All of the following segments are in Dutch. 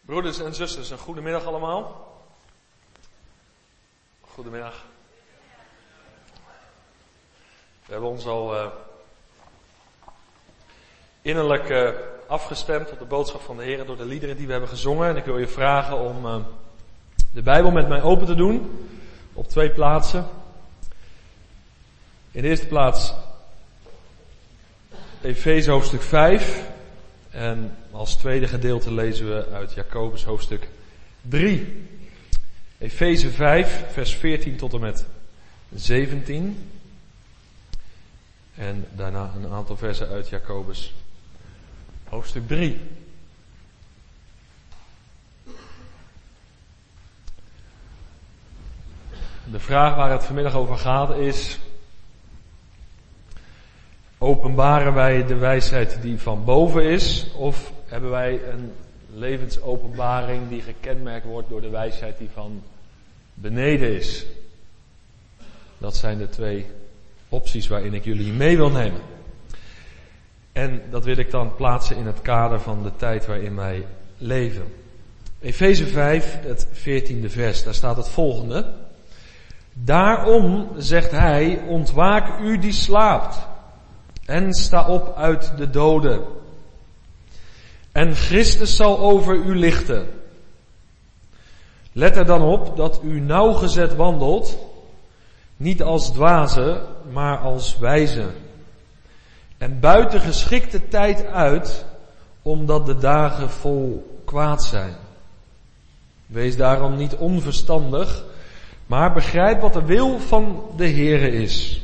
Broeders en zusters, een goedemiddag allemaal. Goedemiddag. We hebben ons al innerlijk afgestemd op de boodschap van de Heer door de liederen die we hebben gezongen. En ik wil je vragen om de Bijbel met mij open te doen op 2 plaatsen. In de eerste plaats Efeze hoofdstuk 5. En als tweede gedeelte lezen we uit Jacobus hoofdstuk 3. Efeze 5, vers 14 tot en met 17. En daarna een aantal versen uit Jacobus hoofdstuk 3. De vraag waar het vanmiddag over gaat is: openbaren wij de wijsheid die van boven is, of hebben wij een levensopenbaring die gekenmerkt wordt door de wijsheid die van beneden is? Dat zijn de 2 opties waarin ik jullie mee wil nemen. En dat wil ik dan plaatsen in het kader van de tijd waarin wij leven. Efeze 5, het 14e vers, daar staat het volgende. Daarom, zegt hij, ontwaak u die slaapt en sta op uit de doden. En Christus zal over u lichten. Let er dan op dat u nauwgezet wandelt, niet als dwazen, maar als wijzen. En buiten geschikte tijd uit, omdat de dagen vol kwaad zijn. Wees daarom niet onverstandig, maar begrijp wat de wil van de Heere is.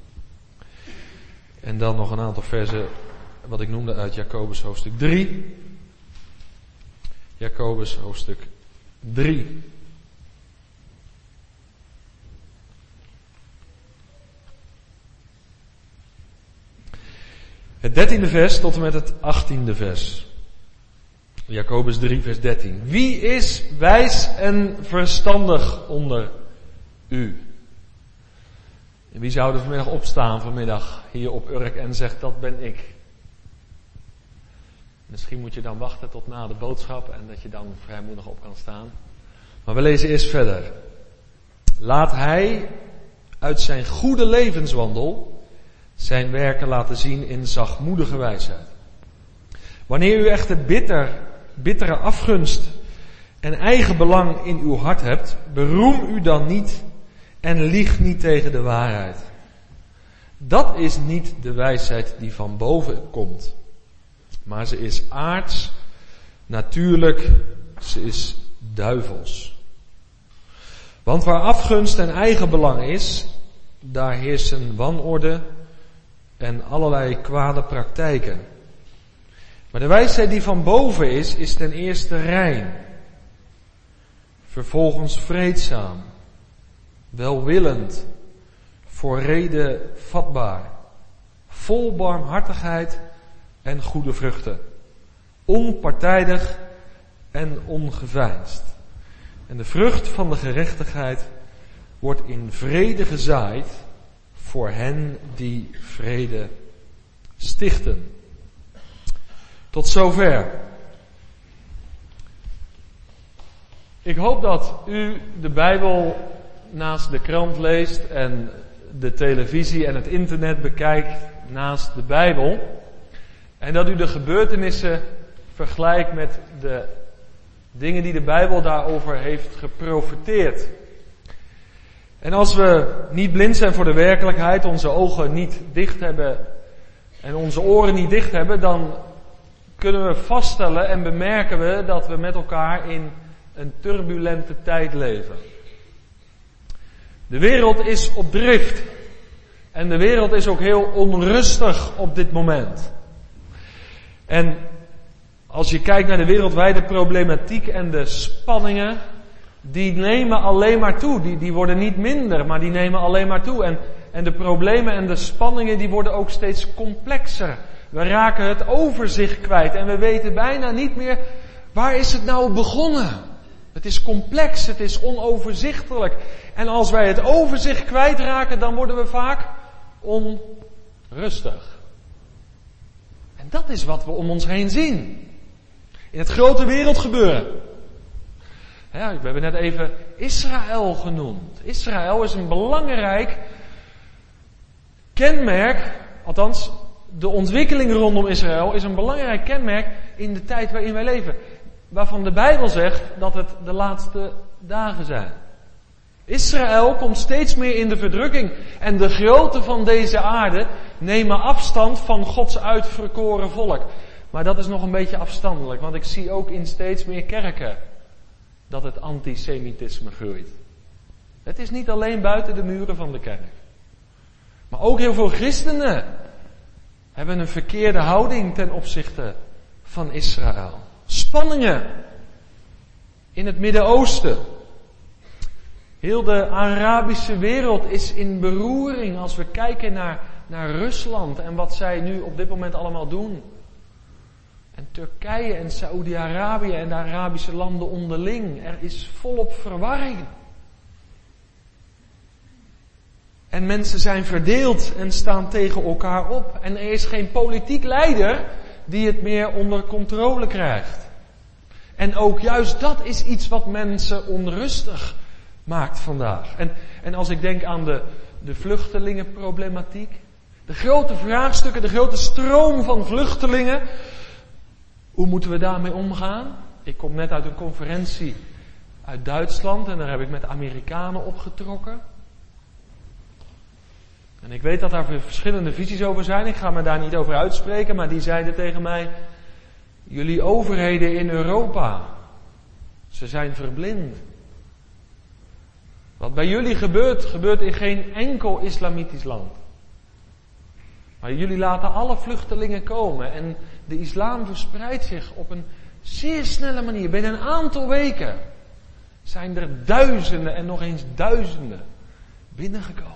En dan nog een aantal versen, wat ik noemde uit Jacobus hoofdstuk 3. Jacobus hoofdstuk 3. Het 13e vers tot en met het 18e vers. Jacobus 3 vers 13. Wie is wijs en verstandig onder u? En wie zou er vanmiddag opstaan vanmiddag hier op Urk en zegt dat ben ik? Misschien moet je dan wachten tot na de boodschap en dat je dan vrijmoedig op kan staan. Maar we lezen eerst verder. Laat hij uit zijn goede levenswandel zijn werken laten zien in zachtmoedige wijsheid. Wanneer u echter bittere afgunst en eigen belang in uw hart hebt, beroem u dan niet en lieg niet tegen de waarheid. Dat is niet de wijsheid die van boven komt. Maar ze is aards, natuurlijk, ze is duivels. Want waar afgunst en eigen belang is, daar heersen wanorde en allerlei kwade praktijken. Maar de wijsheid die van boven is ten eerste rein, vervolgens vreedzaam, welwillend, voor reden vatbaar, vol barmhartigheid en goede vruchten, onpartijdig en ongeveinsd. En de vrucht van de gerechtigheid wordt in vrede gezaaid voor hen die vrede stichten. Tot zover. Ik hoop dat u de Bijbel naast de krant leest en de televisie en het internet bekijkt naast de Bijbel. En dat u de gebeurtenissen vergelijkt met de dingen die de Bijbel daarover heeft geprofeteerd. En als we niet blind zijn voor de werkelijkheid, onze ogen niet dicht hebben en onze oren niet dicht hebben, dan kunnen we vaststellen en bemerken we dat we met elkaar in een turbulente tijd leven. De wereld is op drift. En de wereld is ook heel onrustig op dit moment. En als je kijkt naar de wereldwijde problematiek en de spanningen, die nemen alleen maar toe. Die worden niet minder, maar die nemen alleen maar toe. En de problemen en de spanningen die worden ook steeds complexer. We raken het overzicht kwijt en we weten bijna niet meer, waar is het nou begonnen? Het is complex, het is onoverzichtelijk. En als wij het overzicht kwijtraken, dan worden we vaak onrustig. En dat is wat we om ons heen zien. In het grote wereldgebeuren. Ja, we hebben net even Israël genoemd. Israël is een belangrijk kenmerk, althans de ontwikkeling rondom Israël is een belangrijk kenmerk in de tijd waarin wij leven. Waarvan de Bijbel zegt dat het de laatste dagen zijn. Israël komt steeds meer in de verdrukking. En de groten van deze aarde nemen afstand van Gods uitverkoren volk. Maar dat is nog een beetje afstandelijk. Want ik zie ook in steeds meer kerken dat het antisemitisme groeit. Het is niet alleen buiten de muren van de kerk. Maar ook heel veel christenen hebben een verkeerde houding ten opzichte van Israël. Spanningen in het Midden-Oosten. Heel de Arabische wereld is in beroering als we kijken naar Rusland en wat zij nu op dit moment allemaal doen. En Turkije en Saoedi-Arabië en de Arabische landen onderling. Er is volop verwarring. En mensen zijn verdeeld en staan tegen elkaar op. En er is geen politiek leider die het meer onder controle krijgt. En ook juist dat is iets wat mensen onrustig maakt vandaag. En als ik denk aan de vluchtelingenproblematiek. De grote vraagstukken, de grote stroom van vluchtelingen. Hoe moeten we daarmee omgaan? Ik kom net uit een conferentie uit Duitsland en daar heb ik met Amerikanen opgetrokken. En ik weet dat daar verschillende visies over zijn. Ik ga me daar niet over uitspreken, maar die zeiden tegen mij: jullie overheden in Europa, ze zijn verblind. Wat bij jullie gebeurt in geen enkel islamitisch land. Maar jullie laten alle vluchtelingen komen en de islam verspreidt zich op een zeer snelle manier. Binnen een aantal weken zijn er duizenden en nog eens duizenden binnengekomen.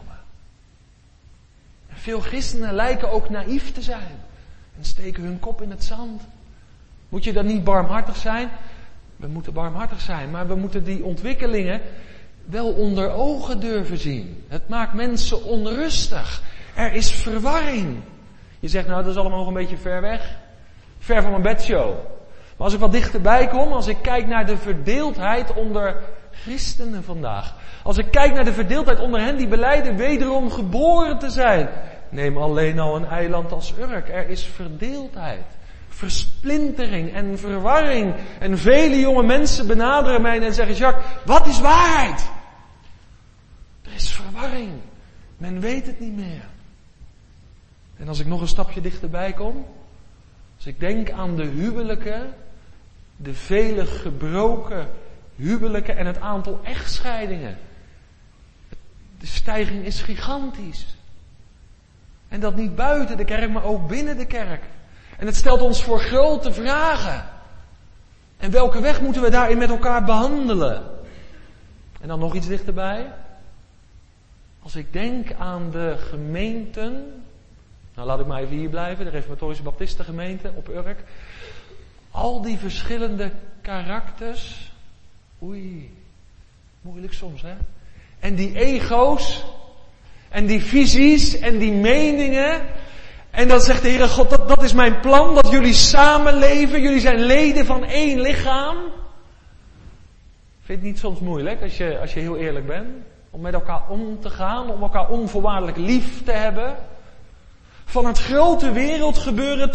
En veel christenen lijken ook naïef te zijn en steken hun kop in het zand. Moet je dan niet barmhartig zijn? We moeten barmhartig zijn, maar we moeten die ontwikkelingen wel onder ogen durven zien. Het maakt mensen onrustig. Er is verwarring. Je zegt, nou, dat is allemaal nog een beetje ver weg. Ver van mijn bedshow. Maar als ik wat dichterbij kom, als ik kijk naar de verdeeldheid onder christenen vandaag. Als ik kijk naar de verdeeldheid onder hen die belijden wederom geboren te zijn. Neem alleen al een eiland als Urk. Er is verdeeldheid. Versplintering en verwarring. En vele jonge mensen benaderen mij en zeggen, Jacques, wat is waarheid? Er is verwarring. Men weet het niet meer. En als ik nog een stapje dichterbij kom, als ik denk aan de huwelijken, de vele gebroken huwelijken en het aantal echtscheidingen. De stijging is gigantisch. En dat niet buiten de kerk, maar ook binnen de kerk. En het stelt ons voor grote vragen. En welke weg moeten we daarin met elkaar behandelen? En dan nog iets dichterbij. Als ik denk aan de gemeenten. Nou, laat ik maar even hier blijven. De Reformatorische Baptistengemeente op Urk. Al die verschillende karakters. Oei, moeilijk soms, hè? En die ego's. En die visies en die meningen. En dan zegt de Heere God, dat is mijn plan, dat jullie samenleven. Jullie zijn leden van één lichaam. Vind je het niet soms moeilijk, als je heel eerlijk bent? Om met elkaar om te gaan, om elkaar onvoorwaardelijk lief te hebben. Van het grote wereldgebeuren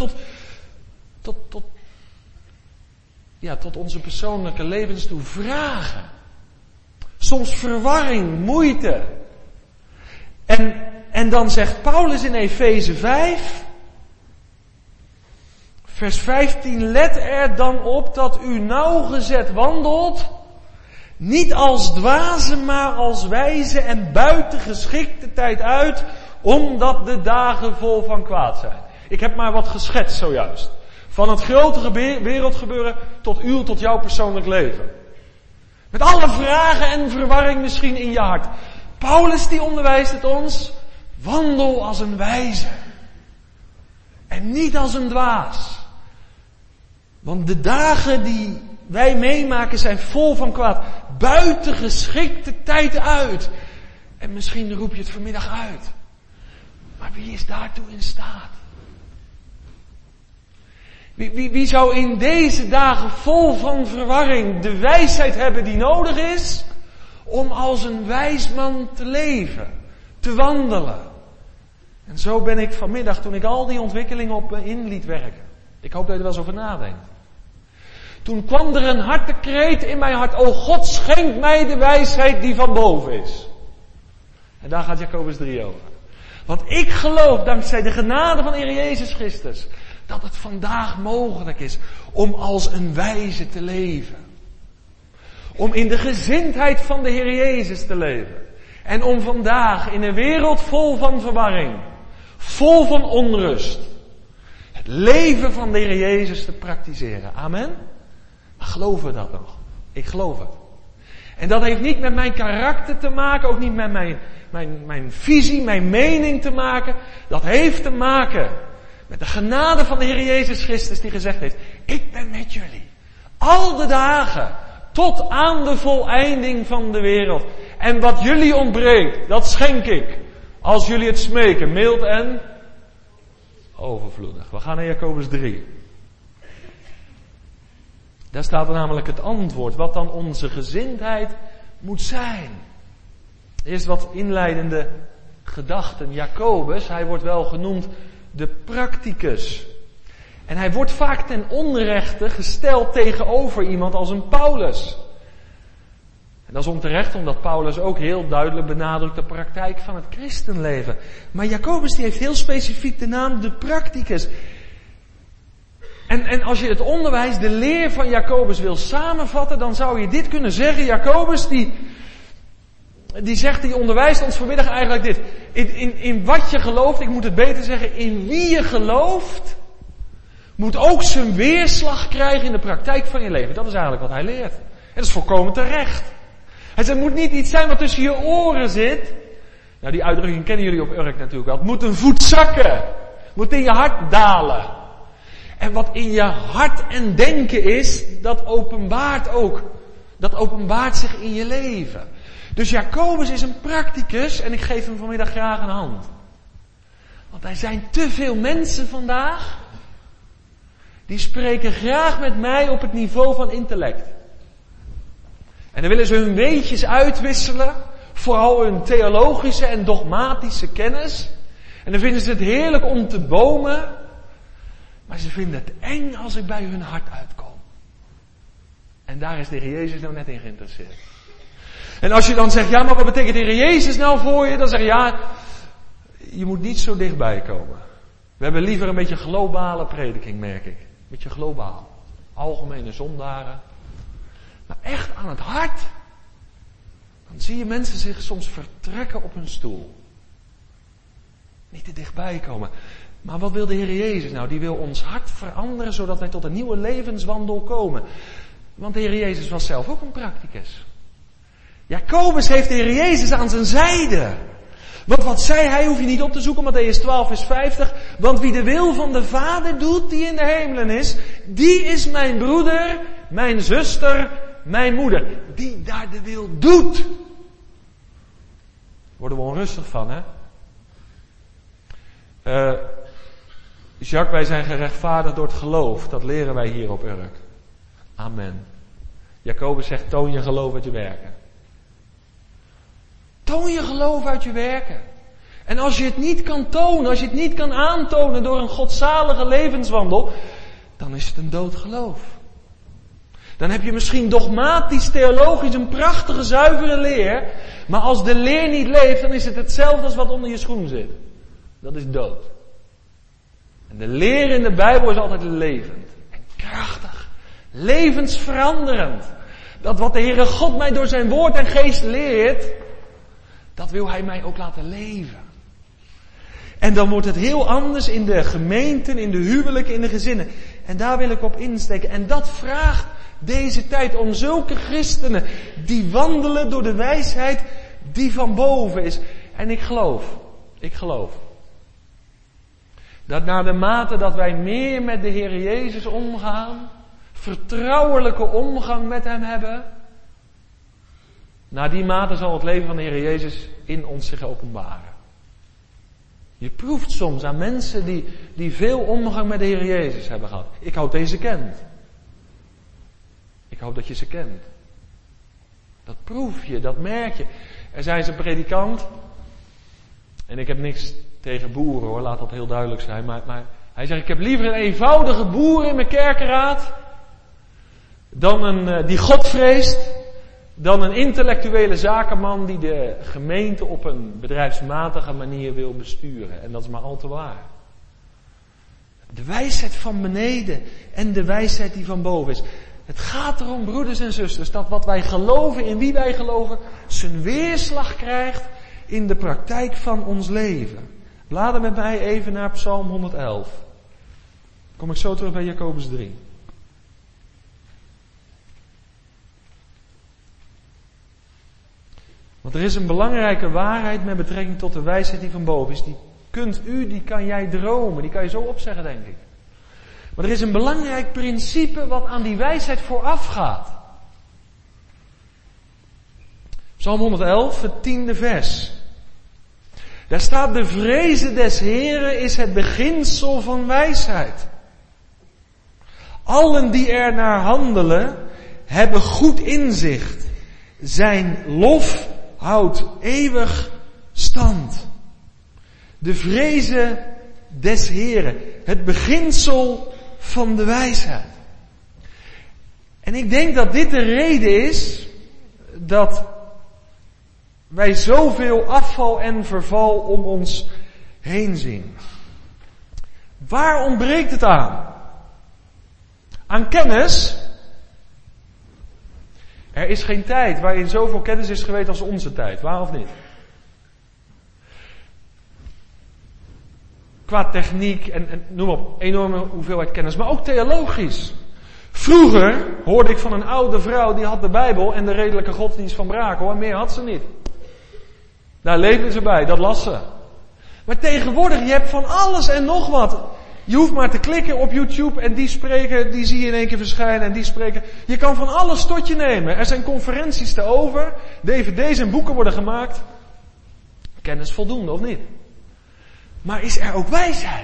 tot onze persoonlijke levens toe vragen. Soms verwarring, moeite. En dan zegt Paulus in Efeze 5, vers 15, let er dan op dat u nauwgezet wandelt, niet als dwazen, maar als wijze en buiten geschikte tijd uit, omdat de dagen vol van kwaad zijn. Ik heb maar wat geschetst zojuist. Van het grote wereldgebeuren tot jouw persoonlijk leven. Met alle vragen en verwarring misschien in je hart. Paulus die onderwijst het ons. Wandel als een wijze. En niet als een dwaas. Want de dagen die wij meemaken zijn vol van kwaad. Buiten geschikte tijd uit. En misschien roep je het vanmiddag uit. Maar wie is daartoe in staat? Wie zou in deze dagen vol van verwarring de wijsheid hebben die nodig is om als een wijs man te leven, te wandelen? En zo ben ik vanmiddag, toen ik al die ontwikkelingen op me in liet werken. Ik hoop dat je er wel eens over nadenkt. Toen kwam er een hartekreet in mijn hart. O God, schenk mij de wijsheid die van boven is. En daar gaat Jacobus 3 over. Want ik geloof, dankzij de genade van de Heer Jezus Christus, dat het vandaag mogelijk is om als een wijze te leven. Om in de gezindheid van de Heer Jezus te leven. En om vandaag in een wereld vol van verwarring, vol van onrust, het leven van de Heer Jezus te praktiseren. Amen? Maar geloven we dat nog? Ik geloof het. En dat heeft niet met mijn karakter te maken, ook niet met mijn visie, mijn mening te maken. Dat heeft te maken met de genade van de Heer Jezus Christus die gezegd heeft, ik ben met jullie. Al de dagen, tot aan de voleinding van de wereld. En wat jullie ontbreekt, dat schenk ik. Als jullie het smeken, mild en overvloedig. We gaan naar Jacobus 3. Daar staat er namelijk het antwoord, wat dan onze gezindheid moet zijn. Eerst wat inleidende gedachten. Jacobus, hij wordt wel genoemd de practicus. En hij wordt vaak ten onrechte gesteld tegenover iemand als een Paulus. En dat is onterecht, omdat Paulus ook heel duidelijk benadrukt de praktijk van het christenleven. Maar Jacobus die heeft heel specifiek de naam de practicus. En als je het onderwijs, de leer van Jacobus wil samenvatten, dan zou je dit kunnen zeggen. Jacobus die onderwijst ons vanmiddag eigenlijk dit. In wat je gelooft, ik moet het beter zeggen, in wie je gelooft, moet ook zijn weerslag krijgen in de praktijk van je leven. Dat is eigenlijk wat hij leert. En dat is volkomen terecht. Hij zegt, het moet niet iets zijn wat tussen je oren zit. Nou, die uitdrukking kennen jullie op Urk natuurlijk wel. Het moet een voet zakken. Het moet in je hart dalen. En wat in je hart en denken is, dat openbaart ook. Dat openbaart zich in je leven. Dus Jacobus is een practicus en ik geef hem vanmiddag graag een hand. Want er zijn te veel mensen vandaag, die spreken graag met mij op het niveau van intellect. En dan willen ze hun weetjes uitwisselen, vooral hun theologische en dogmatische kennis. En dan vinden ze het heerlijk om te bomen, maar ze vinden het eng als ik bij hun hart uitkom. En daar is de Heer Jezus nou net in geïnteresseerd. En als je dan zegt, ja, maar wat betekent de Heer Jezus nou voor je? Dan zeg je, ja, je moet niet zo dichtbij komen. We hebben liever een beetje globale prediking, merk ik. Een beetje globaal. Algemene zondaren. Maar echt aan het hart, dan zie je mensen zich soms vertrekken op hun stoel. Niet te dichtbij komen. Maar wat wil de Heer Jezus nou? Die wil ons hart veranderen, zodat wij tot een nieuwe levenswandel komen. Want de Heer Jezus was zelf ook een practicus. Jacobus heeft de Heer Jezus aan zijn zijde. Want wat zei hij, hoef je niet op te zoeken, Mattheüs 12 vers 50. Want wie de wil van de Vader doet, die in de hemelen is, die is mijn broeder, mijn zuster, mijn moeder. Die daar de wil doet. Worden we onrustig van, hè? Jacques, wij zijn gerechtvaardigd door het geloof. Dat leren wij hier op Urk. Amen. Jacobus zegt, toon je geloof uit je werken. Toon je geloof uit je werken. En als je het niet kan tonen, als je het niet kan aantonen door een godzalige levenswandel, dan is het een dood geloof. Dan heb je misschien dogmatisch, theologisch een prachtige, zuivere leer, maar als de leer niet leeft, dan is het hetzelfde als wat onder je schoen zit. Dat is dood. En de leer in de Bijbel is altijd levend en krachtig, levensveranderend. Dat wat de Heere God mij door zijn woord en geest leert, dat wil hij mij ook laten leven. En dan wordt het heel anders in de gemeenten, in de huwelijken, in de gezinnen. En daar wil ik op insteken. En dat vraagt deze tijd om zulke christenen die wandelen door de wijsheid die van boven is. En ik geloof. Dat naar de mate dat wij meer met de Heer Jezus omgaan, vertrouwelijke omgang met hem hebben, naar die mate zal het leven van de Heer Jezus in ons zich openbaren. Je proeft soms aan mensen die veel omgang met de Heer Jezus hebben gehad. Ik hoop dat je ze kent. Ik hoop dat je ze kent. Dat proef je, dat merk je. Er zijn ze predikant. En ik heb niks tegen boeren hoor, laat dat heel duidelijk zijn. Maar hij zegt, ik heb liever een eenvoudige boer in mijn kerkenraad. Dan die God vreest. Dan een intellectuele zakenman die de gemeente op een bedrijfsmatige manier wil besturen. En dat is maar al te waar. De wijsheid van beneden en de wijsheid die van boven is. Het gaat erom, broeders en zusters, dat wat wij geloven, in wie wij geloven, zijn weerslag krijgt in de praktijk van ons leven. Blader met mij even naar Psalm 111. Kom ik zo terug bij Jacobus 3. Want er is een belangrijke waarheid met betrekking tot de wijsheid die van boven is. Die kan jij dromen, die kan je zo opzeggen, denk ik. Maar er is een belangrijk principe wat aan die wijsheid vooraf gaat. Psalm 111, het 10e vers. Daar staat, de vreze des Heren is het beginsel van wijsheid. Allen die er naar handelen, hebben goed inzicht. Zijn lof houdt eeuwig stand. De vreze des Heren, het beginsel van de wijsheid. En ik denk dat dit de reden is dat wij zoveel afval en verval om ons heen zien. Waar ontbreekt het aan? Aan kennis? Er is geen tijd waarin zoveel kennis is geweest als onze tijd. Waar of niet? Qua techniek en noem op, enorme hoeveelheid kennis. Maar ook theologisch. Vroeger hoorde ik van een oude vrouw die had de Bijbel en de redelijke godsdienst van Brakel. En meer had ze niet. Daar leefde ze bij, dat las ze. Maar tegenwoordig, je hebt van alles en nog wat. Je hoeft maar te klikken op YouTube en die spreken, die zie je in één keer verschijnen en die spreken. Je kan van alles tot je nemen. Er zijn conferenties te over, dvd's en boeken worden gemaakt. Kennis voldoende of niet? Maar is er ook wijsheid?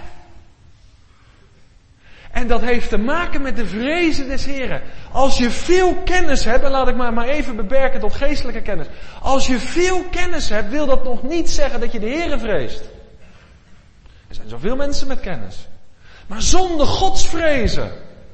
En dat heeft te maken met de vreze des Heren. Als je veel kennis hebt, en laat ik maar even beperken tot geestelijke kennis. Als je veel kennis hebt, wil dat nog niet zeggen dat je de Heren vreest. Er zijn zoveel mensen met kennis. Maar zonder godsvrezen.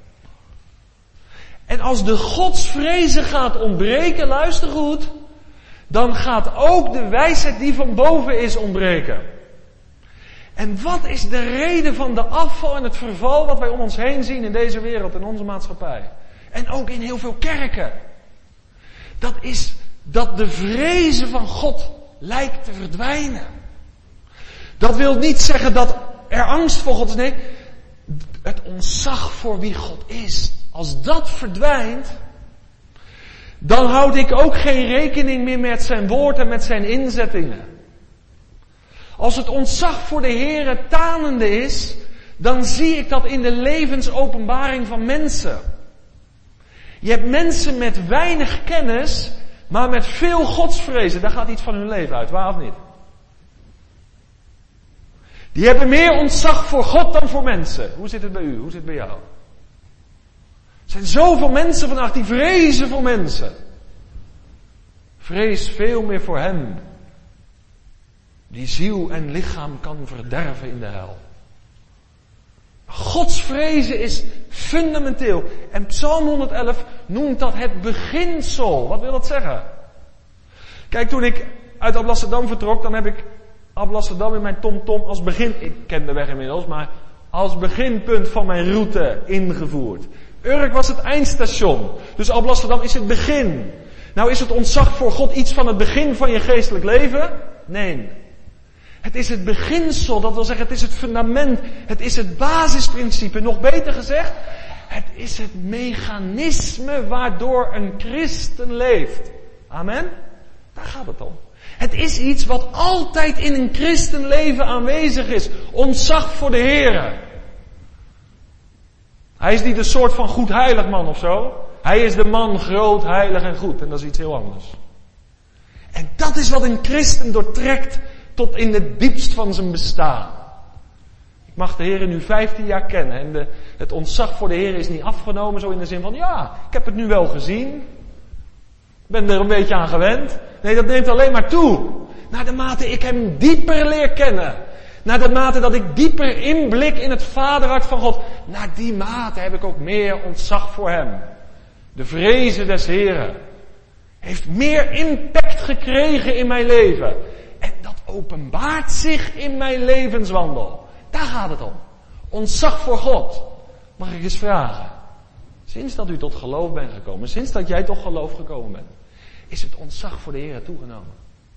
En als de godsvrezen gaat ontbreken, luister goed, dan gaat ook de wijsheid die van boven is ontbreken. En wat is de reden van de afval en het verval wat wij om ons heen zien in deze wereld, in onze maatschappij? En ook in heel veel kerken. Dat is dat de vrezen van God lijkt te verdwijnen. Dat wil niet zeggen dat er angst voor God is. Nee, het ontzag voor wie God is. Als dat verdwijnt, dan houd ik ook geen rekening meer met zijn woord en met zijn inzettingen. Als het ontzag voor de Heere tanende is, dan zie ik dat in de levensopenbaring van mensen. Je hebt mensen met weinig kennis, maar met veel godsvrezen. Daar gaat iets van hun leven uit, waar of niet? Die hebben meer ontzag voor God dan voor mensen. Hoe zit het bij u? Hoe zit het bij jou? Er zijn zoveel mensen vandaag die vrezen voor mensen. Vrees veel meer voor hem die ziel en lichaam kan verderven in de hel. Gods vrezen is fundamenteel. En Psalm 111 noemt dat het beginsel. Wat wil dat zeggen? Kijk, toen ik uit Alblasserdam vertrok, dan heb ik Alblasserdam in mijn TomTom als begin, ik ken de weg inmiddels, maar als beginpunt van mijn route ingevoerd. Urk was het eindstation. Dus Alblasserdam is het begin. Nou, is het ontzag voor God iets van het begin van je geestelijk leven? Nee. Het is het beginsel, dat wil zeggen, het is het fundament, het is het basisprincipe. Nog beter gezegd, het is het mechanisme waardoor een christen leeft. Amen? Daar gaat het om. Het is iets wat altijd in een christenleven aanwezig is. Ontzag voor de Heere. Hij is niet een soort van goed heilig man of zo. Hij is de man groot, heilig en goed. En dat is iets heel anders. En dat is wat een christen doortrekt tot in het diepst van zijn bestaan. Ik mag de Heer nu 15 jaar kennen en het ontzag voor de Heer is niet afgenomen, zo in de zin van, ja, ik heb het nu wel gezien. Ben er een beetje aan gewend. Nee, dat neemt alleen maar toe. Naar de mate ik hem dieper leer kennen. Naar de mate dat ik dieper inblik in het vaderhart van God. Naar die mate heb ik ook meer ontzag voor hem. De vrezen des Heren heeft meer impact gekregen in mijn leven. En dat openbaart zich in mijn levenswandel. Daar gaat het om. Ontzag voor God. Mag ik eens vragen. Sinds dat u tot geloof bent gekomen. Sinds dat jij tot geloof gekomen bent. Is het ontzag voor de Heer toegenomen?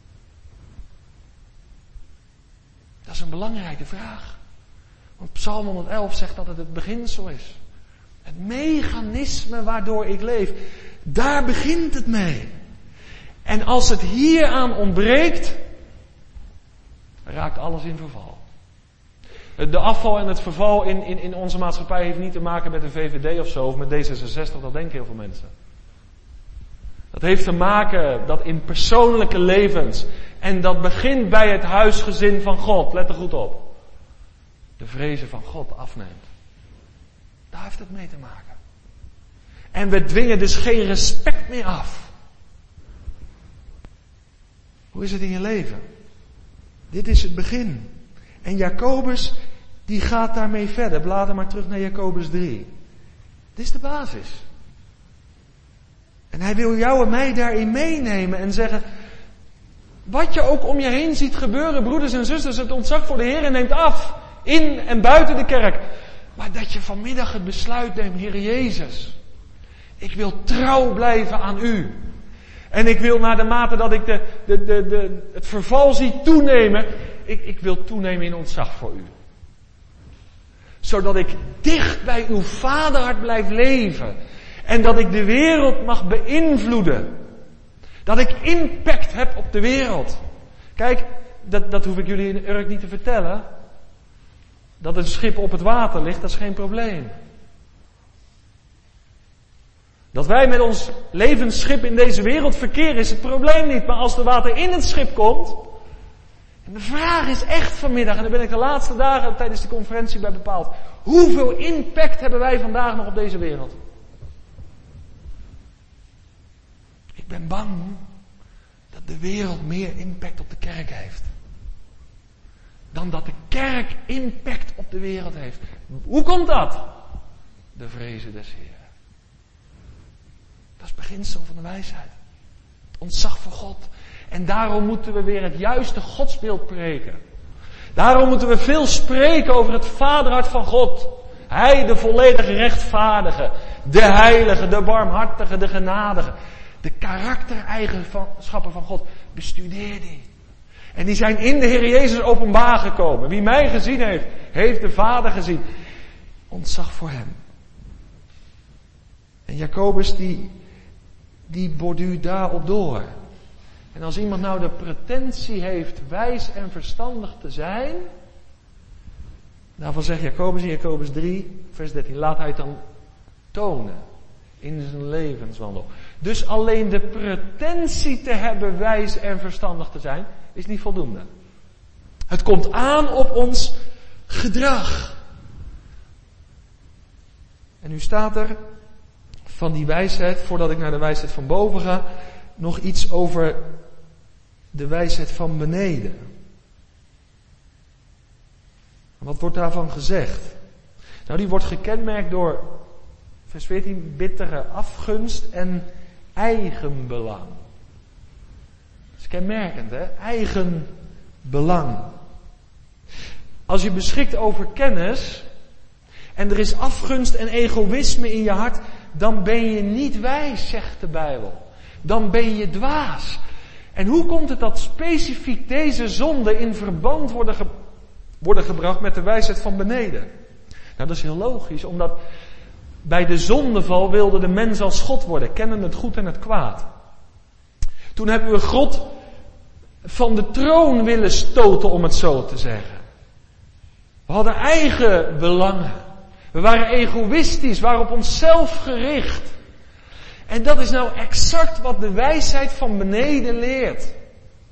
Dat is een belangrijke vraag. Want Psalm 111 zegt dat het beginsel is. Het mechanisme waardoor ik leef. Daar begint het mee. En als het hieraan ontbreekt, raakt alles in verval. De afval en het verval in onze maatschappij heeft niet te maken met de VVD of zo, of met D66, dat denken heel veel mensen. Dat heeft te maken dat in persoonlijke levens, en dat begint bij het huisgezin van God, let er goed op, de vrezen van God afneemt. Daar heeft het mee te maken. En we dwingen dus geen respect meer af. Hoe is het in je leven? Dit is het begin. En Jacobus, die gaat daarmee verder. Blader maar terug naar Jacobus 3. Dit is de basis. En hij wil jou en mij daarin meenemen en zeggen, wat je ook om je heen ziet gebeuren, broeders en zusters, het ontzag voor de Heer neemt af. In en buiten de kerk. Maar dat je vanmiddag het besluit neemt, Heer Jezus, ik wil trouw blijven aan u. En ik wil naar de mate dat ik het verval zie toenemen, ik wil toenemen in ontzag voor u. Zodat ik dicht bij uw vaderhart blijf leven. En dat ik de wereld mag beïnvloeden. Dat ik impact heb op de wereld. Kijk, dat hoef ik jullie in Urk niet te vertellen. Dat een schip op het water ligt, dat is geen probleem. Dat wij met ons levensschip in deze wereld verkeren is het probleem niet. Maar als er water in het schip komt. En de vraag is echt vanmiddag, en daar ben ik de laatste dagen tijdens de conferentie bij bepaald. Hoeveel impact hebben wij vandaag nog op deze wereld? Ik ben bang dat de wereld meer impact op de kerk heeft. Dan dat de kerk impact op de wereld heeft. Hoe komt dat? De vrezen des Heeren. Dat is het beginsel van de wijsheid. Ontzag voor God. En daarom moeten we weer het juiste godsbeeld preken. Daarom moeten we veel spreken over het vaderhart van God. Hij, de volledig rechtvaardige, de heilige, de barmhartige, de genadige. De karaktereigenschappen van God, bestudeer die. En die zijn in de Heer Jezus openbaar gekomen. Wie mij gezien heeft, heeft de Vader gezien. Ontzag voor hem. En Jacobus die borduurt daarop door. En als iemand nou de pretentie heeft wijs en verstandig te zijn, daarvan zegt Jacobus in Jacobus 3, vers 13, laat hij het dan tonen in zijn levenswandel. Dus alleen de pretentie te hebben wijs en verstandig te zijn, is niet voldoende. Het komt aan op ons gedrag. En nu staat er van die wijsheid, voordat ik naar de wijsheid van boven ga, nog iets over de wijsheid van beneden. Wat wordt daarvan gezegd? Nou, die wordt gekenmerkt door, vers 14, bittere afgunst en eigenbelang. Dat is kenmerkend, hè? Eigenbelang. Als je beschikt over kennis en er is afgunst en egoïsme in je hart, dan ben je niet wijs, zegt de Bijbel. Dan ben je dwaas. En hoe komt het dat specifiek deze zonden in verband worden gebracht met de wijsheid van beneden? Nou, dat is heel logisch, omdat bij de zondeval wilde de mens als God worden, kennen het goed en het kwaad. Toen hebben we God van de troon willen stoten, om het zo te zeggen. We hadden eigen belangen. We waren egoïstisch, waren op onszelf gericht. En dat is nou exact wat de wijsheid van beneden leert.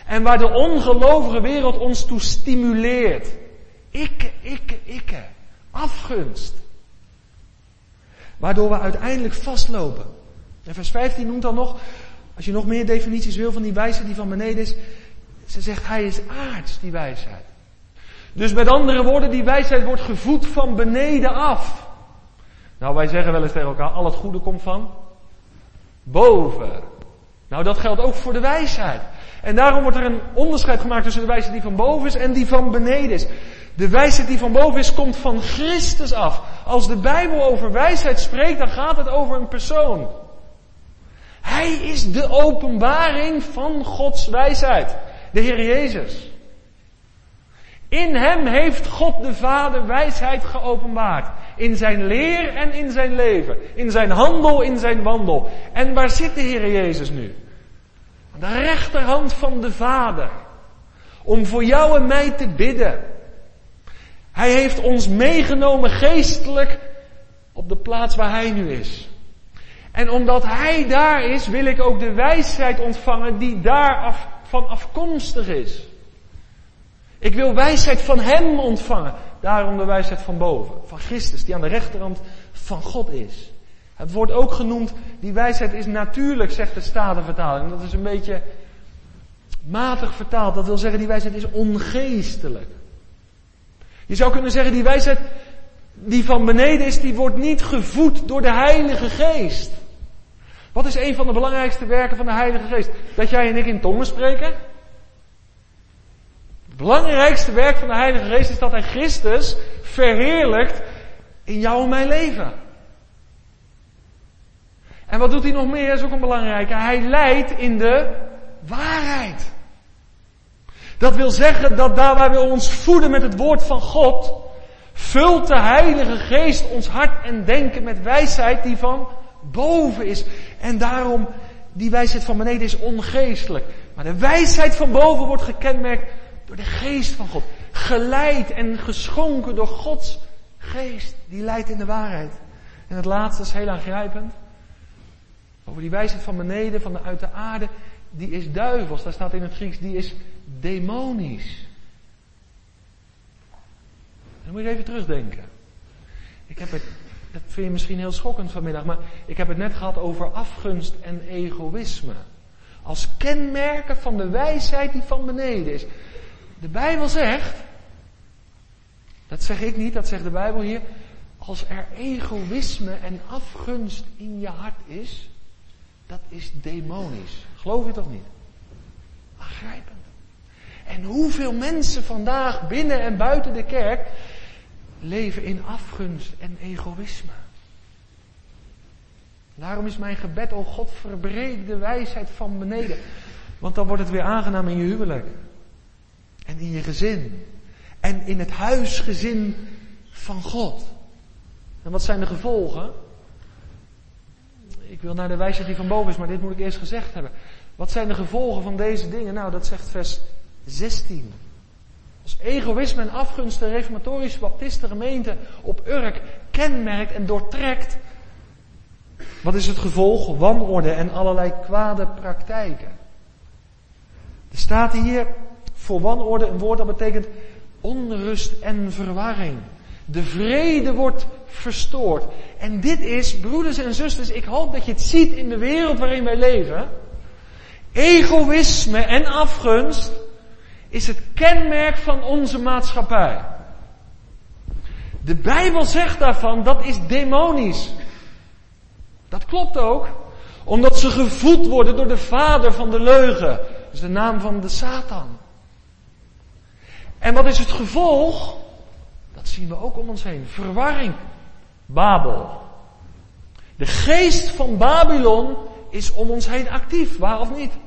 En waar de ongelovige wereld ons toe stimuleert. Ikke. Afgunst. Waardoor we uiteindelijk vastlopen. En vers 15 noemt dan nog, als je nog meer definities wil van die wijsheid die van beneden is. Ze zegt, hij is aards, die wijsheid. Dus met andere woorden, die wijsheid wordt gevoed van beneden af. Nou, wij zeggen wel eens tegen elkaar, al het goede komt van boven. Nou, dat geldt ook voor de wijsheid. En daarom wordt er een onderscheid gemaakt tussen de wijsheid die van boven is en die van beneden is. De wijsheid die van boven is, komt van Christus af. Als de Bijbel over wijsheid spreekt, dan gaat het over een persoon. Hij is de openbaring van Gods wijsheid. De Heer Jezus. In hem heeft God de Vader wijsheid geopenbaard. In zijn leer en in zijn leven. In zijn handel, in zijn wandel. En waar zit de Heer Jezus nu? Aan de rechterhand van de Vader. Om voor jou en mij te bidden. Hij heeft ons meegenomen geestelijk op de plaats waar hij nu is. En omdat hij daar is, wil ik ook de wijsheid ontvangen die daar van afkomstig is. Ik wil wijsheid van hem ontvangen. Daarom de wijsheid van boven. Van Christus, die aan de rechterhand van God is. Het wordt ook genoemd, die wijsheid is natuurlijk, zegt de Statenvertaling. Dat is een beetje matig vertaald. Dat wil zeggen, die wijsheid is ongeestelijk. Je zou kunnen zeggen, die wijsheid die van beneden is, die wordt niet gevoed door de Heilige Geest. Wat is een van de belangrijkste werken van de Heilige Geest? Dat jij en ik in tongen spreken? Het belangrijkste werk van de Heilige Geest is dat hij Christus verheerlijkt in jou en mijn leven. En wat doet hij nog meer? Dat is ook een belangrijke. Hij leidt in de waarheid. Dat wil zeggen dat daar waar we ons voeden met het woord van God, vult de Heilige Geest ons hart en denken met wijsheid die van boven is. En daarom, die wijsheid van beneden is ongeestelijk. Maar de wijsheid van boven wordt gekenmerkt door de Geest van God. Geleid en geschonken door Gods Geest. Die leidt in de waarheid. En het laatste is heel aangrijpend. Over die wijsheid van beneden, uit de aarde, die is duivels. Daar staat in het Grieks, die is demonisch. Dan moet je even terugdenken. Dat vind je misschien heel schokkend vanmiddag, maar ik heb het net gehad over afgunst en egoïsme. Als kenmerken van de wijsheid die van beneden is. De Bijbel zegt, dat zeg ik niet, dat zegt de Bijbel hier, als er egoïsme en afgunst in je hart is, dat is demonisch. Geloof je toch niet? Aangrijpend. En hoeveel mensen vandaag binnen en buiten de kerk leven in afgunst en egoïsme. Daarom is mijn gebed, o God, verbreek de wijsheid van beneden. Want dan wordt het weer aangenaam in je huwelijk. En in je gezin. En in het huisgezin van God. En wat zijn de gevolgen? Ik wil naar de wijsheid die van boven is, maar dit moet ik eerst gezegd hebben. Wat zijn de gevolgen van deze dingen? Nou, dat zegt vers 16. Als egoïsme en afgunst de reformatorische baptisten gemeente op Urk kenmerkt en doortrekt, wat is het gevolg? Wanorde en allerlei kwade praktijken. Er staat hier voor wanorde een woord dat betekent onrust en verwarring. De vrede wordt verstoord. En dit is, broeders en zusters, ik hoop dat je het ziet in de wereld waarin wij leven. Egoïsme en afgunst is het kenmerk van onze maatschappij. De Bijbel zegt daarvan, dat is demonisch. Dat klopt ook, omdat ze gevoed worden door de vader van de leugen. Dat is de naam van de Satan. En wat is het gevolg? Dat zien we ook om ons heen. Verwarring. Babel. De geest van Babylon is om ons heen actief, waar of niet?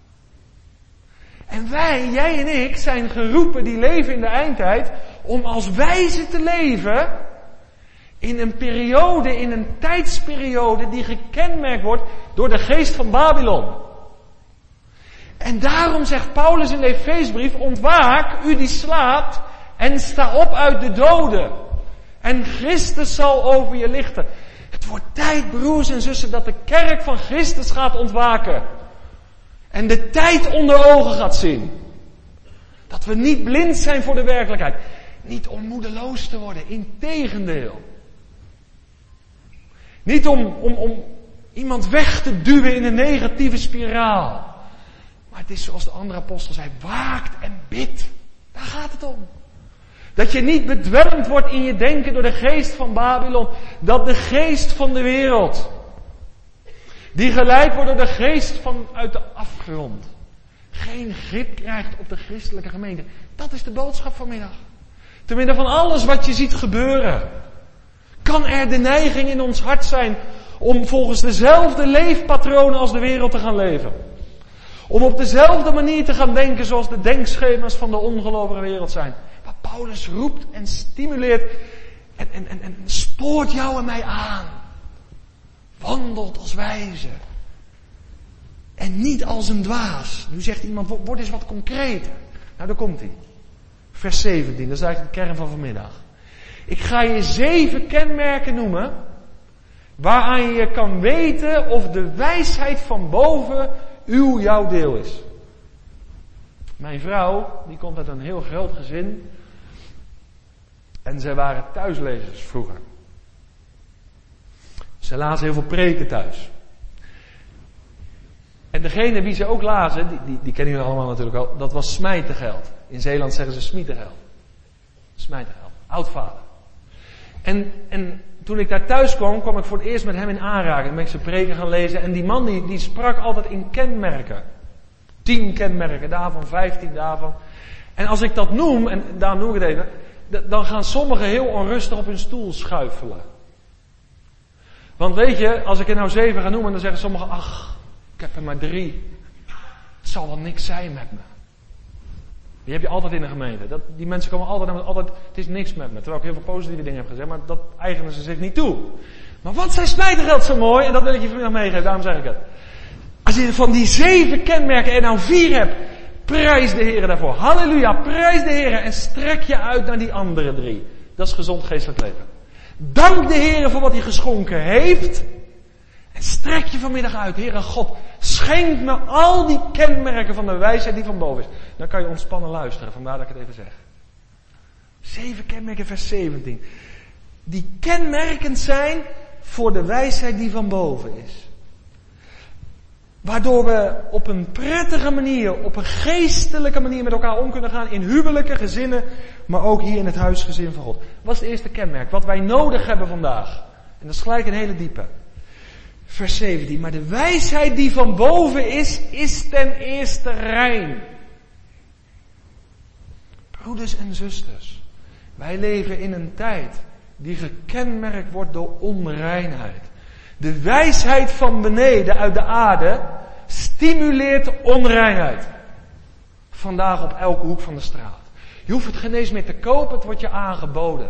En wij, jij en ik, zijn geroepen die leven in de eindtijd om als wijze te leven in een periode, in een tijdsperiode die gekenmerkt wordt door de geest van Babylon. En daarom zegt Paulus in de Efeesbrief, ontwaak, u die slaapt, en sta op uit de doden. En Christus zal over je lichten. Het wordt tijd, broers en zussen, dat de kerk van Christus gaat ontwaken. En de tijd onder ogen gaat zien. Dat we niet blind zijn voor de werkelijkheid. Niet om moedeloos te worden, integendeel. Niet om iemand weg te duwen in een negatieve spiraal. Maar het is zoals de andere apostel zei, waakt en bid. Daar gaat het om. Dat je niet bedwelmd wordt in je denken door de geest van Babylon. Dat de geest van de wereld, die geleid wordt door de geest vanuit de afgrond, geen grip krijgt op de christelijke gemeente. Dat is de boodschap vanmiddag. Te midden van alles wat je ziet gebeuren, kan er de neiging in ons hart zijn om volgens dezelfde leefpatronen als de wereld te gaan leven. Om op dezelfde manier te gaan denken zoals de denkschema's van de ongelovige wereld zijn. Maar Paulus roept en stimuleert en spoort jou en mij aan. Wandelt als wijze. En niet als een dwaas. Nu zegt iemand, word eens wat concreter. Nou, daar komt hij. Vers 17, dat is eigenlijk de kern van vanmiddag. Ik ga je 7 kenmerken noemen, waaraan je kan weten of de wijsheid van boven jouw deel is. Mijn vrouw, die komt uit een heel groot gezin. En zij waren thuislezers vroeger. Ze lazen heel veel preken thuis. En degene wie ze ook lazen, die kennen jullie allemaal natuurlijk al, dat was smijtegeld. In Zeeland zeggen ze smietegeld. Smijtegeld. Oudvader. En toen ik daar thuis kwam ik voor het eerst met hem in aanraking. Dan ben ik zijn preken gaan lezen. En die man die sprak altijd in kenmerken. 10 kenmerken daarvan, 15 daarvan. En als ik dat noem, en daarom noem ik het even, dan gaan sommigen heel onrustig op hun stoel schuifelen. Want weet je, als ik er nou 7 ga noemen, dan zeggen sommigen, ach, ik heb er maar 3. Het zal wel niks zijn met me. Die heb je altijd in de gemeente. Die mensen komen altijd, het is niks met me. Terwijl ik heel veel positieve dingen heb gezegd, maar dat eigenen ze zich niet toe. Maar wat zijn smijtegeld zo mooi, en dat wil ik je vanmiddag meegeven, daarom zeg ik het. Als je van die 7 kenmerken er nou 4 hebt, prijs de Heer daarvoor. Halleluja, prijs de Heer en strek je uit naar die andere 3. Dat is gezond geestelijk leven. Dank de Heer voor wat hij geschonken heeft. En strek je vanmiddag uit, Heere God, schenk me al die kenmerken van de wijsheid die van boven is. Dan kan je ontspannen luisteren, vandaar dat ik het even zeg. 7 kenmerken, vers 17. Die kenmerkend zijn voor de wijsheid die van boven is. Waardoor we op een prettige manier, op een geestelijke manier met elkaar om kunnen gaan in huwelijken, gezinnen, maar ook hier in het huisgezin van God. Wat is het eerste kenmerk? Wat wij nodig hebben vandaag. En dat is gelijk een hele diepe. Vers 17. Maar de wijsheid die van boven is ten eerste rein. Broeders en zusters, wij leven in een tijd die gekenmerkt wordt door onreinheid. De wijsheid van beneden uit de aarde stimuleert onreinheid. Vandaag op elke hoek van de straat. Je hoeft het geen eens meer te kopen, het wordt je aangeboden.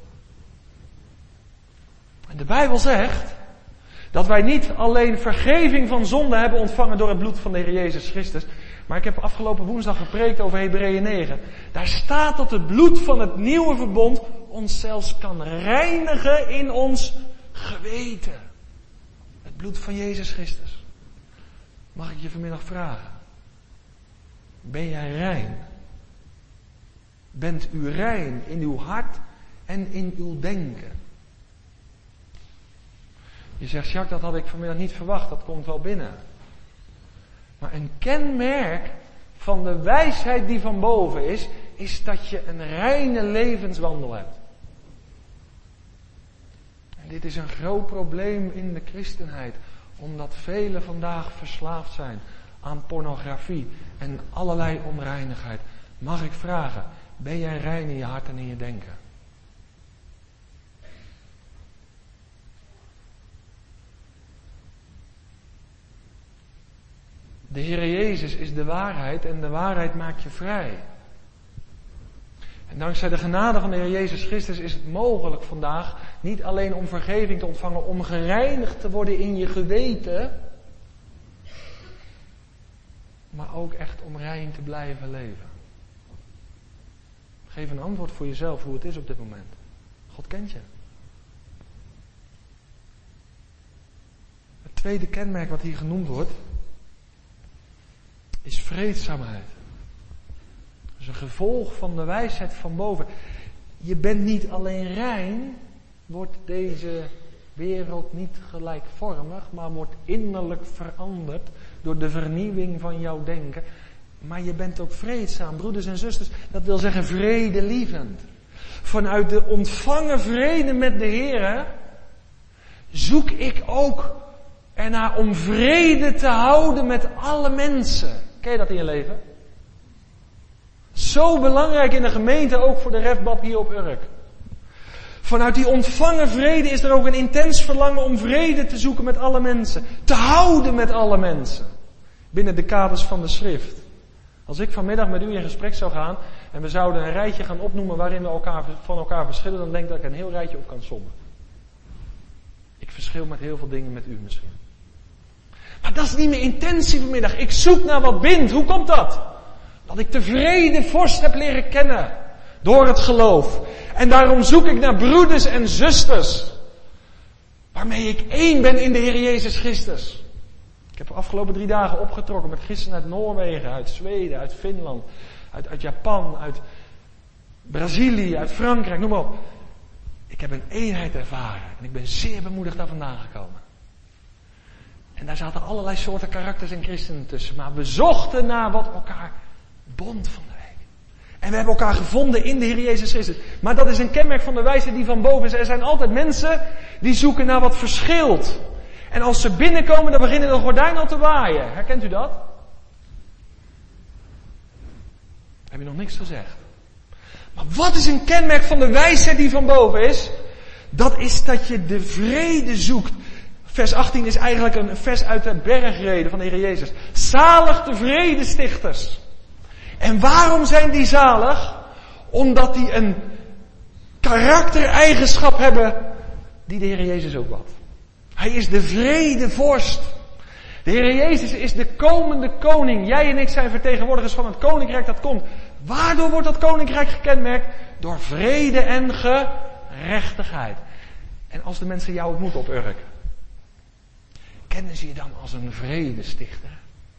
En de Bijbel zegt dat wij niet alleen vergeving van zonde hebben ontvangen door het bloed van de Heer Jezus Christus. Maar ik heb afgelopen woensdag gepreekt over Hebreeën 9. Daar staat dat het bloed van het nieuwe verbond ons zelfs kan reinigen in ons geweten. Het bloed van Jezus Christus. Mag ik je vanmiddag vragen? Ben jij rein? Bent u rein in uw hart en in uw denken? Je zegt, Jacques, dat had ik vanmiddag niet verwacht, dat komt wel binnen. Maar een kenmerk van de wijsheid die van boven is dat je een reine levenswandel hebt. En dit is een groot probleem in de christenheid, omdat velen vandaag verslaafd zijn aan pornografie en allerlei onreinigheid. Mag ik vragen, ben jij rein in je hart en in je denken? De Heer Jezus is de waarheid en de waarheid maakt je vrij. En dankzij de genade van de Heer Jezus Christus is het mogelijk vandaag niet alleen om vergeving te ontvangen, om gereinigd te worden in je geweten, maar ook echt om rein te blijven leven. Geef een antwoord voor jezelf hoe het is op dit moment. God kent je. Het tweede kenmerk wat hier genoemd wordt, is vreedzaamheid. Dat is een gevolg van de wijsheid van boven. Je bent niet alleen rein, wordt deze wereld niet gelijkvormig, maar wordt innerlijk veranderd door de vernieuwing van jouw denken. Maar je bent ook vreedzaam, broeders en zusters. Dat wil zeggen vredelievend. Vanuit de ontvangen vrede met de Heer zoek ik ook ernaar om vrede te houden met alle mensen. Ken je dat in je leven? Zo belangrijk in de gemeente, ook voor de refbab hier op Urk. Vanuit die ontvangen vrede is er ook een intens verlangen om vrede te zoeken met alle mensen. Te houden met alle mensen. Binnen de kaders van de schrift. Als ik vanmiddag met u in gesprek zou gaan en we zouden een rijtje gaan opnoemen waarin we van elkaar verschillen, dan denk ik dat ik een heel rijtje op kan sommen. Ik verschil met heel veel dingen met u misschien. Maar dat is niet mijn intentie vanmiddag. Ik zoek naar wat bindt. Hoe komt dat? Dat ik de vrede vorst heb leren kennen. Door het geloof. En daarom zoek ik naar broeders en zusters. Waarmee ik één ben in de Heer Jezus Christus. Ik heb de afgelopen 3 dagen opgetrokken met christenen uit Noorwegen, uit Zweden, uit Finland, uit Japan, uit Brazilië, uit Frankrijk, noem maar op. Ik heb een eenheid ervaren. En ik ben zeer bemoedigd daar vandaan gekomen. En daar zaten allerlei soorten karakters en christenen tussen. Maar we zochten naar wat elkaar bond van de week. En we hebben elkaar gevonden in de Heer Jezus Christus. Maar dat is een kenmerk van de wijsheid die van boven is. Er zijn altijd mensen die zoeken naar wat verschilt. En als ze binnenkomen, dan beginnen de gordijnen al te waaien. Herkent u dat? Heb je nog niks gezegd? Maar wat is een kenmerk van de wijsheid die van boven is? Dat is dat je de vrede zoekt. Vers 18 is eigenlijk een vers uit de bergreden van de Heer Jezus. Zalig de vredestichters. En waarom zijn die zalig? Omdat die een karaktereigenschap hebben die de Heer Jezus ook had. Hij is de vredevorst. De Heer Jezus is de komende koning. Jij en ik zijn vertegenwoordigers van het koninkrijk dat komt. Waardoor wordt dat koninkrijk gekenmerkt? Door vrede en gerechtigheid. En als de mensen jou ontmoeten op Urk, kennen ze je dan als een vredestichter?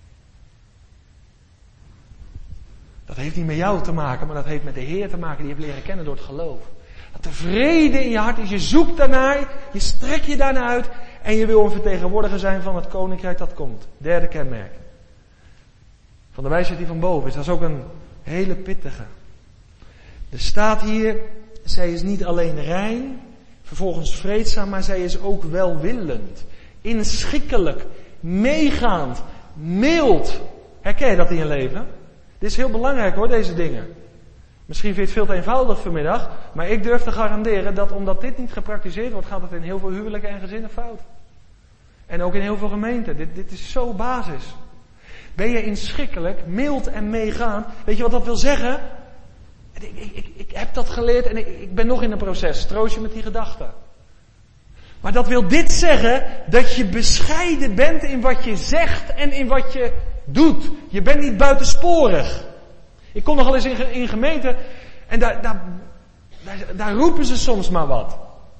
Dat heeft niet met jou te maken, maar dat heeft met de Heer te maken die je hebt leren kennen door het geloof. Dat er vrede in je hart is, je zoekt daarnaar, je strekt je daarnaar uit en je wil een vertegenwoordiger zijn van het koninkrijk dat komt. Derde kenmerk. Van de wijsheid die van boven is, dat is ook een hele pittige. Er staat hier, zij is niet alleen rein, vervolgens vreedzaam, maar zij is ook welwillend. Inschikkelijk, meegaand, mild. Herken je dat in je leven? Dit is heel belangrijk hoor, deze dingen. Misschien vind je het veel te eenvoudig vanmiddag, maar ik durf te garanderen dat omdat dit niet gepraktiseerd wordt, gaat het in heel veel huwelijken en gezinnen fout. En ook in heel veel gemeenten. Dit is zo basis. Ben je inschikkelijk, mild en meegaand? Weet je wat dat wil zeggen? Ik heb dat geleerd en ik ben nog in een proces. Troost je met die gedachten. Maar dat wil dit zeggen, dat je bescheiden bent in wat je zegt en in wat je doet. Je bent niet buitensporig. Ik kom nogal eens in gemeenten en daar roepen ze soms maar wat.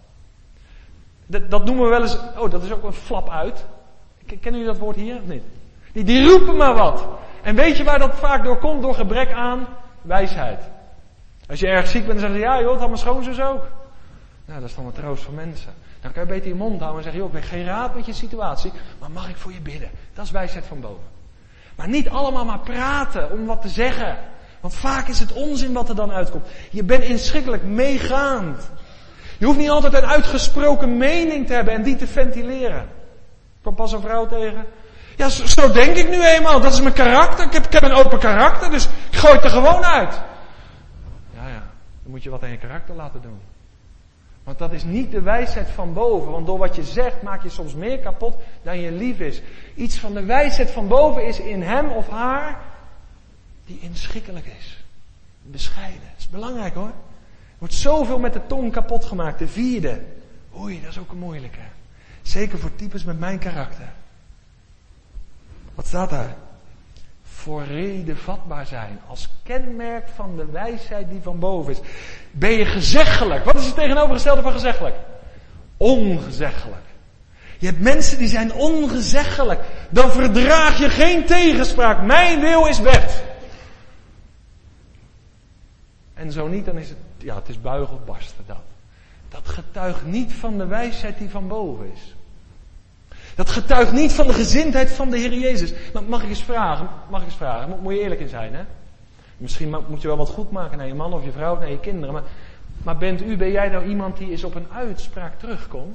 Dat noemen we wel eens, dat is ook een flap uit. Kennen jullie dat woord hier of niet? Die roepen maar wat. En weet je waar dat vaak door komt? Door gebrek aan wijsheid. Als je erg ziek bent, dan zeggen ze, ja joh, het had mijn schoonzus ook. Nou, dat is dan een troost voor mensen. Dan kan je beter je mond houden en zeggen, joh, ik ben geen raad met je situatie, maar mag ik voor je bidden? Dat is wijsheid van boven. Maar niet allemaal maar praten om wat te zeggen. Want vaak is het onzin wat er dan uitkomt. Je bent inschikkelijk, meegaand. Je hoeft niet altijd een uitgesproken mening te hebben en die te ventileren. Ik kwam pas een vrouw tegen. Ja, zo denk ik nu eenmaal. Dat is mijn karakter. Ik heb een open karakter, dus ik gooi het er gewoon uit. Ja, dan moet je wat aan je karakter laten doen. Want dat is niet de wijsheid van boven. Want door wat je zegt maak je soms meer kapot dan je lief is. Iets van de wijsheid van boven is in hem of haar die inschikkelijk is. Bescheiden. Dat is belangrijk hoor. Er wordt zoveel met de tong kapot gemaakt. De vierde. Oei, dat is ook een moeilijke. Zeker voor types met mijn karakter. Wat staat daar? Voor reden vatbaar zijn. Als kenmerk van de wijsheid die van boven is. Ben je gezeggelijk? Wat is het tegenovergestelde van gezeggelijk? Ongezeggelijk. Je hebt mensen die zijn ongezeggelijk. Dan verdraag je geen tegenspraak. Mijn wil is wet. En zo niet, dan is het is buigen of barsten dat. Dat getuigt niet van de wijsheid die van boven is. Dat getuigt niet van de gezindheid van de Heer Jezus. Nou, mag ik eens vragen? Moet je eerlijk in zijn, hè? Misschien moet je wel wat goed maken naar je man of je vrouw, naar je kinderen. Maar ben jij nou iemand die eens op een uitspraak terugkomt?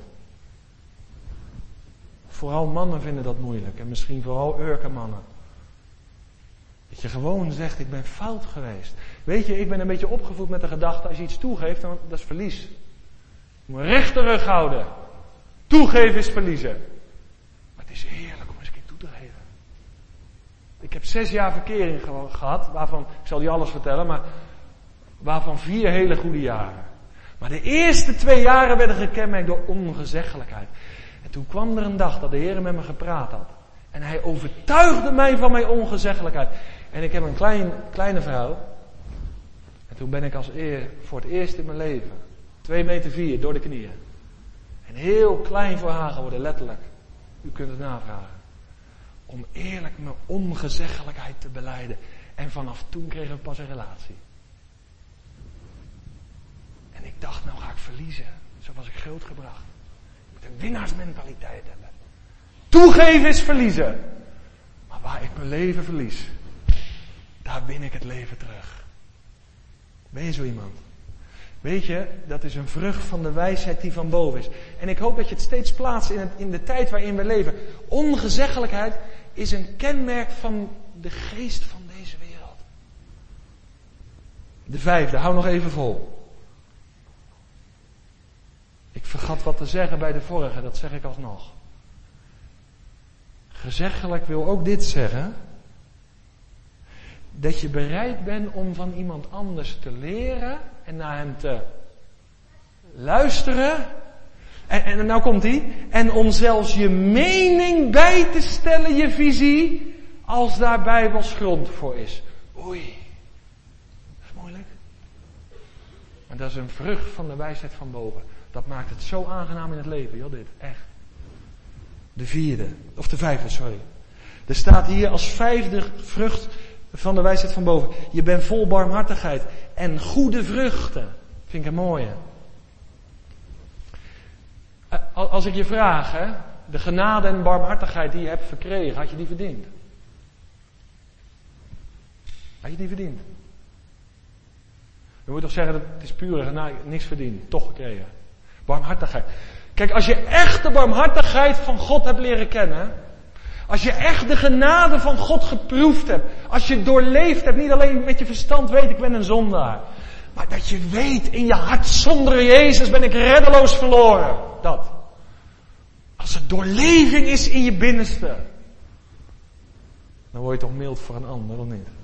Vooral mannen vinden dat moeilijk. En misschien vooral urkenmannen. Dat je gewoon zegt, ik ben fout geweest. Weet je, ik ben een beetje opgevoed met de gedachte, als je iets toegeeft, dan dat is verlies. Je moet rechte rug houden. Toegeven is verliezen. Maar het is heerlijk om eens een keer toe te geven. Ik heb 6 jaar verkering gehad, waarvan, ik zal niet alles vertellen, maar waarvan 4 hele goede jaren. Maar de eerste 2 jaren werden gekenmerkt door ongezeggelijkheid. En toen kwam er een dag dat de Heer met me gepraat had. En hij overtuigde mij van mijn ongezeggelijkheid. En ik heb een kleine vrouw. En toen ben ik voor het eerst in mijn leven 2,4 meter door de knieën. En heel klein voor haar geworden, letterlijk. U kunt het navragen. Om eerlijk mijn ongezeggelijkheid te belijden. En vanaf toen kregen we pas een relatie. En ik dacht, nou ga ik verliezen. Zo was ik grootgebracht. Ik moet een winnaarsmentaliteit hebben. Toegeven is verliezen. Maar waar ik mijn leven verlies, daar win ik het leven terug. Ben je zo iemand? Weet je, dat is een vrucht van de wijsheid die van boven is. En ik hoop dat je het steeds plaatst in de tijd waarin we leven. Ongezeggelijkheid is een kenmerk van de geest van deze wereld. De 5e, hou nog even vol. Ik vergat wat te zeggen bij de vorige, dat zeg ik alsnog. Gezeggelijk wil ook dit zeggen. Dat je bereid bent om van iemand anders te leren en naar hem te luisteren. En nou komt hij. En om zelfs je mening bij te stellen, je visie, als daar Bijbels grond voor is. Oei, dat is moeilijk. Maar dat is een vrucht van de wijsheid van boven. Dat maakt het zo aangenaam in het leven, joh, dit, echt. De 5e, sorry. Er staat hier als 5e vrucht van de wijsheid van boven. Je bent vol barmhartigheid en goede vruchten. Vind ik een mooie. Als ik je vraag, hè, de genade en barmhartigheid die je hebt verkregen, had je die verdiend? Had je die verdiend? Je moet toch zeggen, dat het is pure genade, niks verdiend, toch gekregen. Barmhartigheid. Kijk, als je echt de barmhartigheid van God hebt leren kennen, als je echt de genade van God geproefd hebt, als je het doorleefd hebt, niet alleen met je verstand weet ik ben een zondaar, maar dat je weet in je hart zonder Jezus ben ik reddeloos verloren. Dat. Als het doorleving is in je binnenste, dan word je toch mild voor een ander, of niet?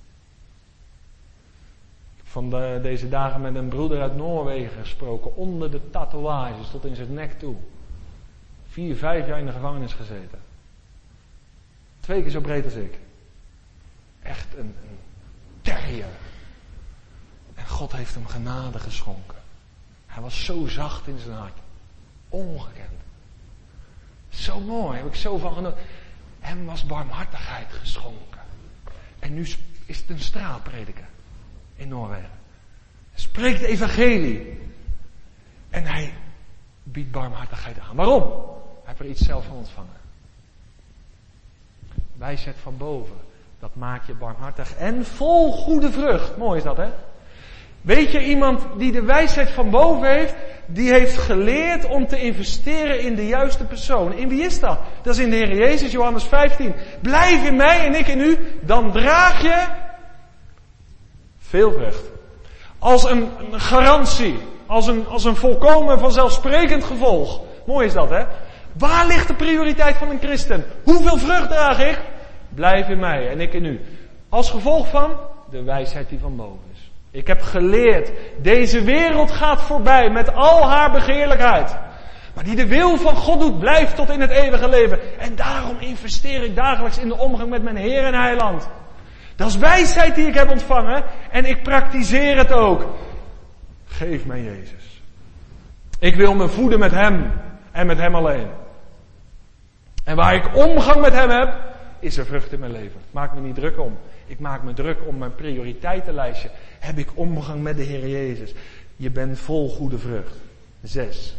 Van deze dagen met een broeder uit Noorwegen gesproken, onder de tatoeages tot in zijn nek toe. 4, 5 jaar in de gevangenis gezeten. 2 keer zo breed als ik. Echt een terrier. En God heeft hem genade geschonken. Hij was zo zacht in zijn hart. Ongekend. Zo mooi, heb ik zo van genoten. Hem was barmhartigheid geschonken. En nu is het een straatprediker in Noorwegen. Hij spreekt evangelie. En hij biedt barmhartigheid aan. Waarom? Hij heeft er iets zelf van ontvangen. Wijsheid van boven. Dat maakt je barmhartig en vol goede vrucht. Mooi is dat, hè? Weet je, iemand die de wijsheid van boven heeft, die heeft geleerd om te investeren in de juiste persoon. In wie is dat? Dat is in de Heer Jezus, Johannes 15. Blijf in mij en ik in u, dan draag je veel vrucht. Als een garantie, als een volkomen vanzelfsprekend gevolg. Mooi is dat, hè? Waar ligt de prioriteit van een christen? Hoeveel vrucht draag ik? Blijf in mij en ik in u. Als gevolg van de wijsheid die van boven is. Ik heb geleerd, deze wereld gaat voorbij met al haar begeerlijkheid. Maar die de wil van God doet, blijft tot in het eeuwige leven. En daarom investeer ik dagelijks in de omgang met mijn Heer en Heiland. Dat is wijsheid die ik heb ontvangen en ik praktiseer het ook. Geef mij Jezus. Ik wil me voeden met Hem en met Hem alleen. En waar ik omgang met hem heb, is er vrucht in mijn leven. Maak me niet druk om. Ik maak me druk om mijn prioriteitenlijstje. Heb ik omgang met de Heer Jezus? Je bent vol goede vrucht. 6.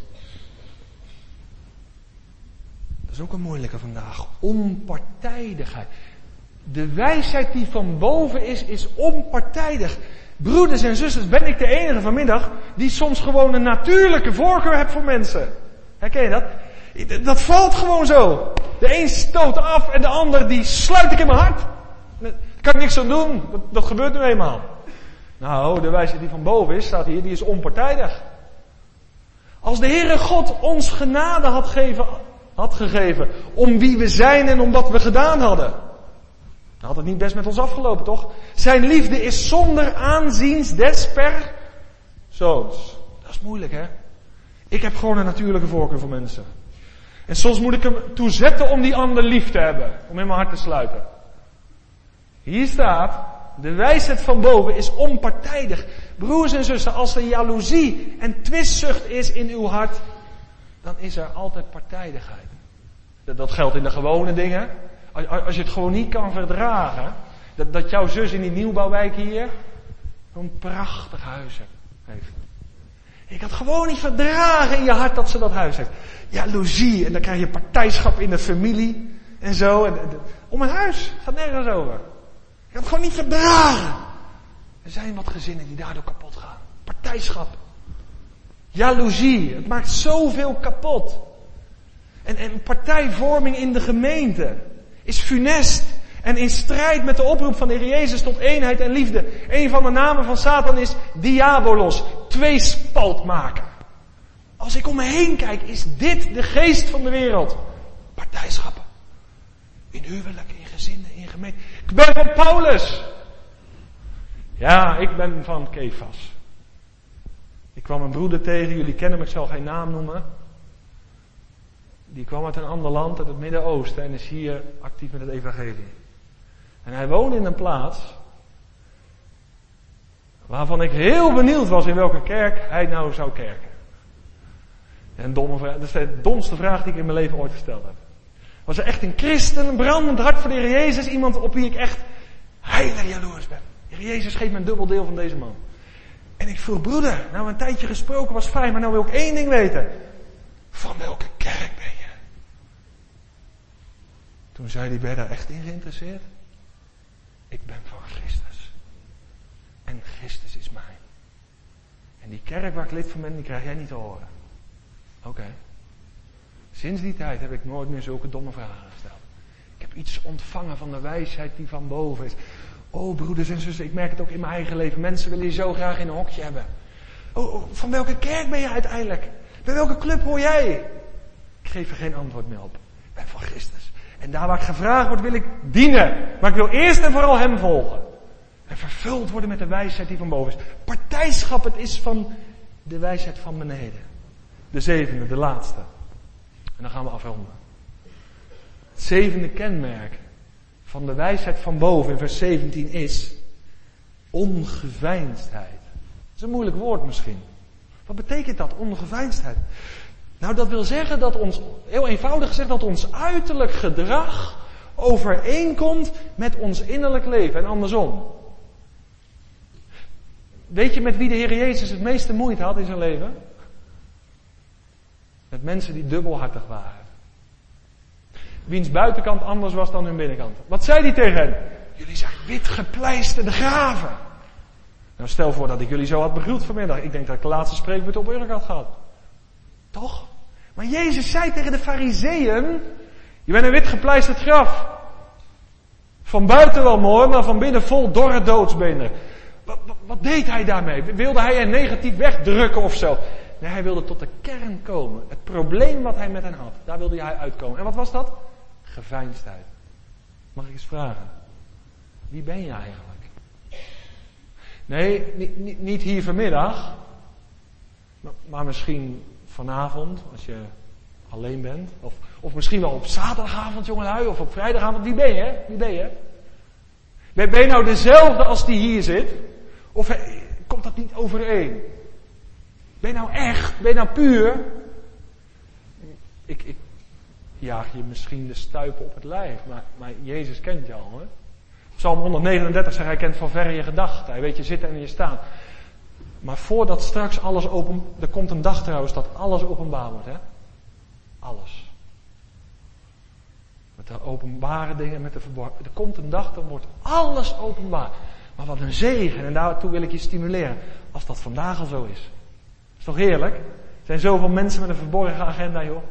Dat is ook een moeilijke vandaag. Onpartijdigheid. De wijsheid die van boven is onpartijdig. Broeders en zusters, ben ik de enige vanmiddag die soms gewoon een natuurlijke voorkeur heeft voor mensen? Herken je dat? Dat valt gewoon zo. De een stoot af en de ander die sluit ik in mijn hart. Daar kan ik niks aan doen. Dat gebeurt nu eenmaal. Nou, de wijsheid die van boven is, staat hier, die is onpartijdig. Als de Heere God ons genade had gegeven om wie we zijn en om wat we gedaan hadden, dan had het niet best met ons afgelopen, toch? Zijn liefde is zonder aanziens des persoons. Dat is moeilijk, hè? Ik heb gewoon een natuurlijke voorkeur voor mensen. En soms moet ik hem toezetten om die ander lief te hebben. Om in mijn hart te sluiten. Hier staat, de wijsheid van boven is onpartijdig. Broers en zussen, als er jaloezie en twistzucht is in uw hart, dan is er altijd partijdigheid. Dat geldt in de gewone dingen. Als je het gewoon niet kan verdragen, dat jouw zus in die nieuwbouwwijk hier een prachtig huis heeft. Ik had gewoon niet verdragen in je hart dat ze dat huis heeft. Jaloezie, en dan krijg je partijschap in de familie en zo. En om een huis, gaat nergens over. Ik had gewoon niet verdragen. Er zijn wat gezinnen die daardoor kapot gaan. Partijschap. Jaloezie, het maakt zoveel kapot. En partijvorming in de gemeente is funest en in strijd met de oproep van de Heer Jezus tot eenheid en liefde. Een van de namen van Satan is diabolos, tweespaltmaker. Als ik om me heen kijk, is dit de geest van de wereld. Partijschappen. In huwelijken, in gezinnen, in gemeente. Ik ben van Paulus. Ja, ik ben van Kefas. Ik kwam een broeder tegen, jullie kennen hem, ik zal geen naam noemen. Die kwam uit een ander land, uit het Midden-Oosten, en is hier actief met het evangelie. En hij woonde in een plaats waarvan ik heel benieuwd was in welke kerk hij nou zou kerken. En dat is de domste vraag die ik in mijn leven ooit gesteld heb. Was er echt een christen, een brandend hart voor de Heer Jezus, iemand op wie ik echt heilig jaloers ben. De Heer Jezus geeft me een dubbel deel van deze man. En ik vroeg, broeder, nou een tijdje gesproken was fijn, maar nou wil ik één ding weten. Van welke kerk ben je? Toen zei hij, ben je daar echt in geïnteresseerd? Ik ben van Christus. En Christus is mij. En die kerk waar ik lid van ben, die krijg jij niet te horen. Oké. Sinds die tijd heb ik nooit meer zulke domme vragen gesteld. Ik heb iets ontvangen van de wijsheid die van boven is. Oh broeders en zussen, ik merk het ook in mijn eigen leven. Mensen willen je zo graag in een hokje hebben. Oh, van welke kerk ben je uiteindelijk? Bij welke club hoor jij? Ik geef er geen antwoord meer op. Ik ben van Christus. En daar waar ik gevraagd word, wil ik dienen. Maar ik wil eerst en vooral hem volgen. En vervuld worden met de wijsheid die van boven is. Partijschap, het is van de wijsheid van beneden. De 7e, de laatste. En dan gaan we afronden. Het 7e kenmerk van de wijsheid van boven in vers 17 is ongeveinsdheid. Dat is een moeilijk woord misschien. Wat betekent dat, ongeveinsdheid? Nou, dat wil zeggen dat ons, heel eenvoudig gezegd, dat ons uiterlijk gedrag overeenkomt met ons innerlijk leven en andersom. Weet je met wie de Heer Jezus het meeste moeite had in zijn leven? Met mensen die dubbelhartig waren. Wiens buitenkant anders was dan hun binnenkant. Wat zei hij tegen hen? Jullie zijn wit gepleisterde graven. Nou, stel voor dat ik jullie zo had begroet vanmiddag. Ik denk dat ik de laatste spreekbeurt op Urk had gehad. Toch? Maar Jezus zei tegen de Farizeeën, je bent een wit gepleisterd graf. Van buiten wel mooi, maar van binnen vol dorre doodsbeenderen. Wat deed hij daarmee? Wilde hij hen negatief wegdrukken of zo? Nee, hij wilde tot de kern komen. Het probleem wat hij met hen had, daar wilde hij uitkomen. En wat was dat? Geveinsdheid. Mag ik eens vragen? Wie ben je eigenlijk? Nee, niet hier vanmiddag. Maar misschien vanavond, als je alleen bent. Of misschien wel op zaterdagavond, jongelui. Of op vrijdagavond. Wie ben je? Wie ben je? Ben je nou dezelfde als die hier zit? Of komt dat niet overeen? Ben je nou echt? Ben je nou puur? jaag je misschien de stuipen op het lijf. Maar Jezus kent je al. Hè? Psalm 139 zegt, hij kent van verre je gedachten. Hij weet je zitten en je staan. Maar voordat straks alles er komt een dag trouwens dat alles openbaar wordt. Hè? Alles. Met de openbare dingen, met de verborgen. Er komt een dag, dan wordt alles openbaar. Maar wat een zegen. En daartoe wil ik je stimuleren. Als dat vandaag al zo is. Is toch heerlijk? Er zijn zoveel mensen met een verborgen agenda, joh.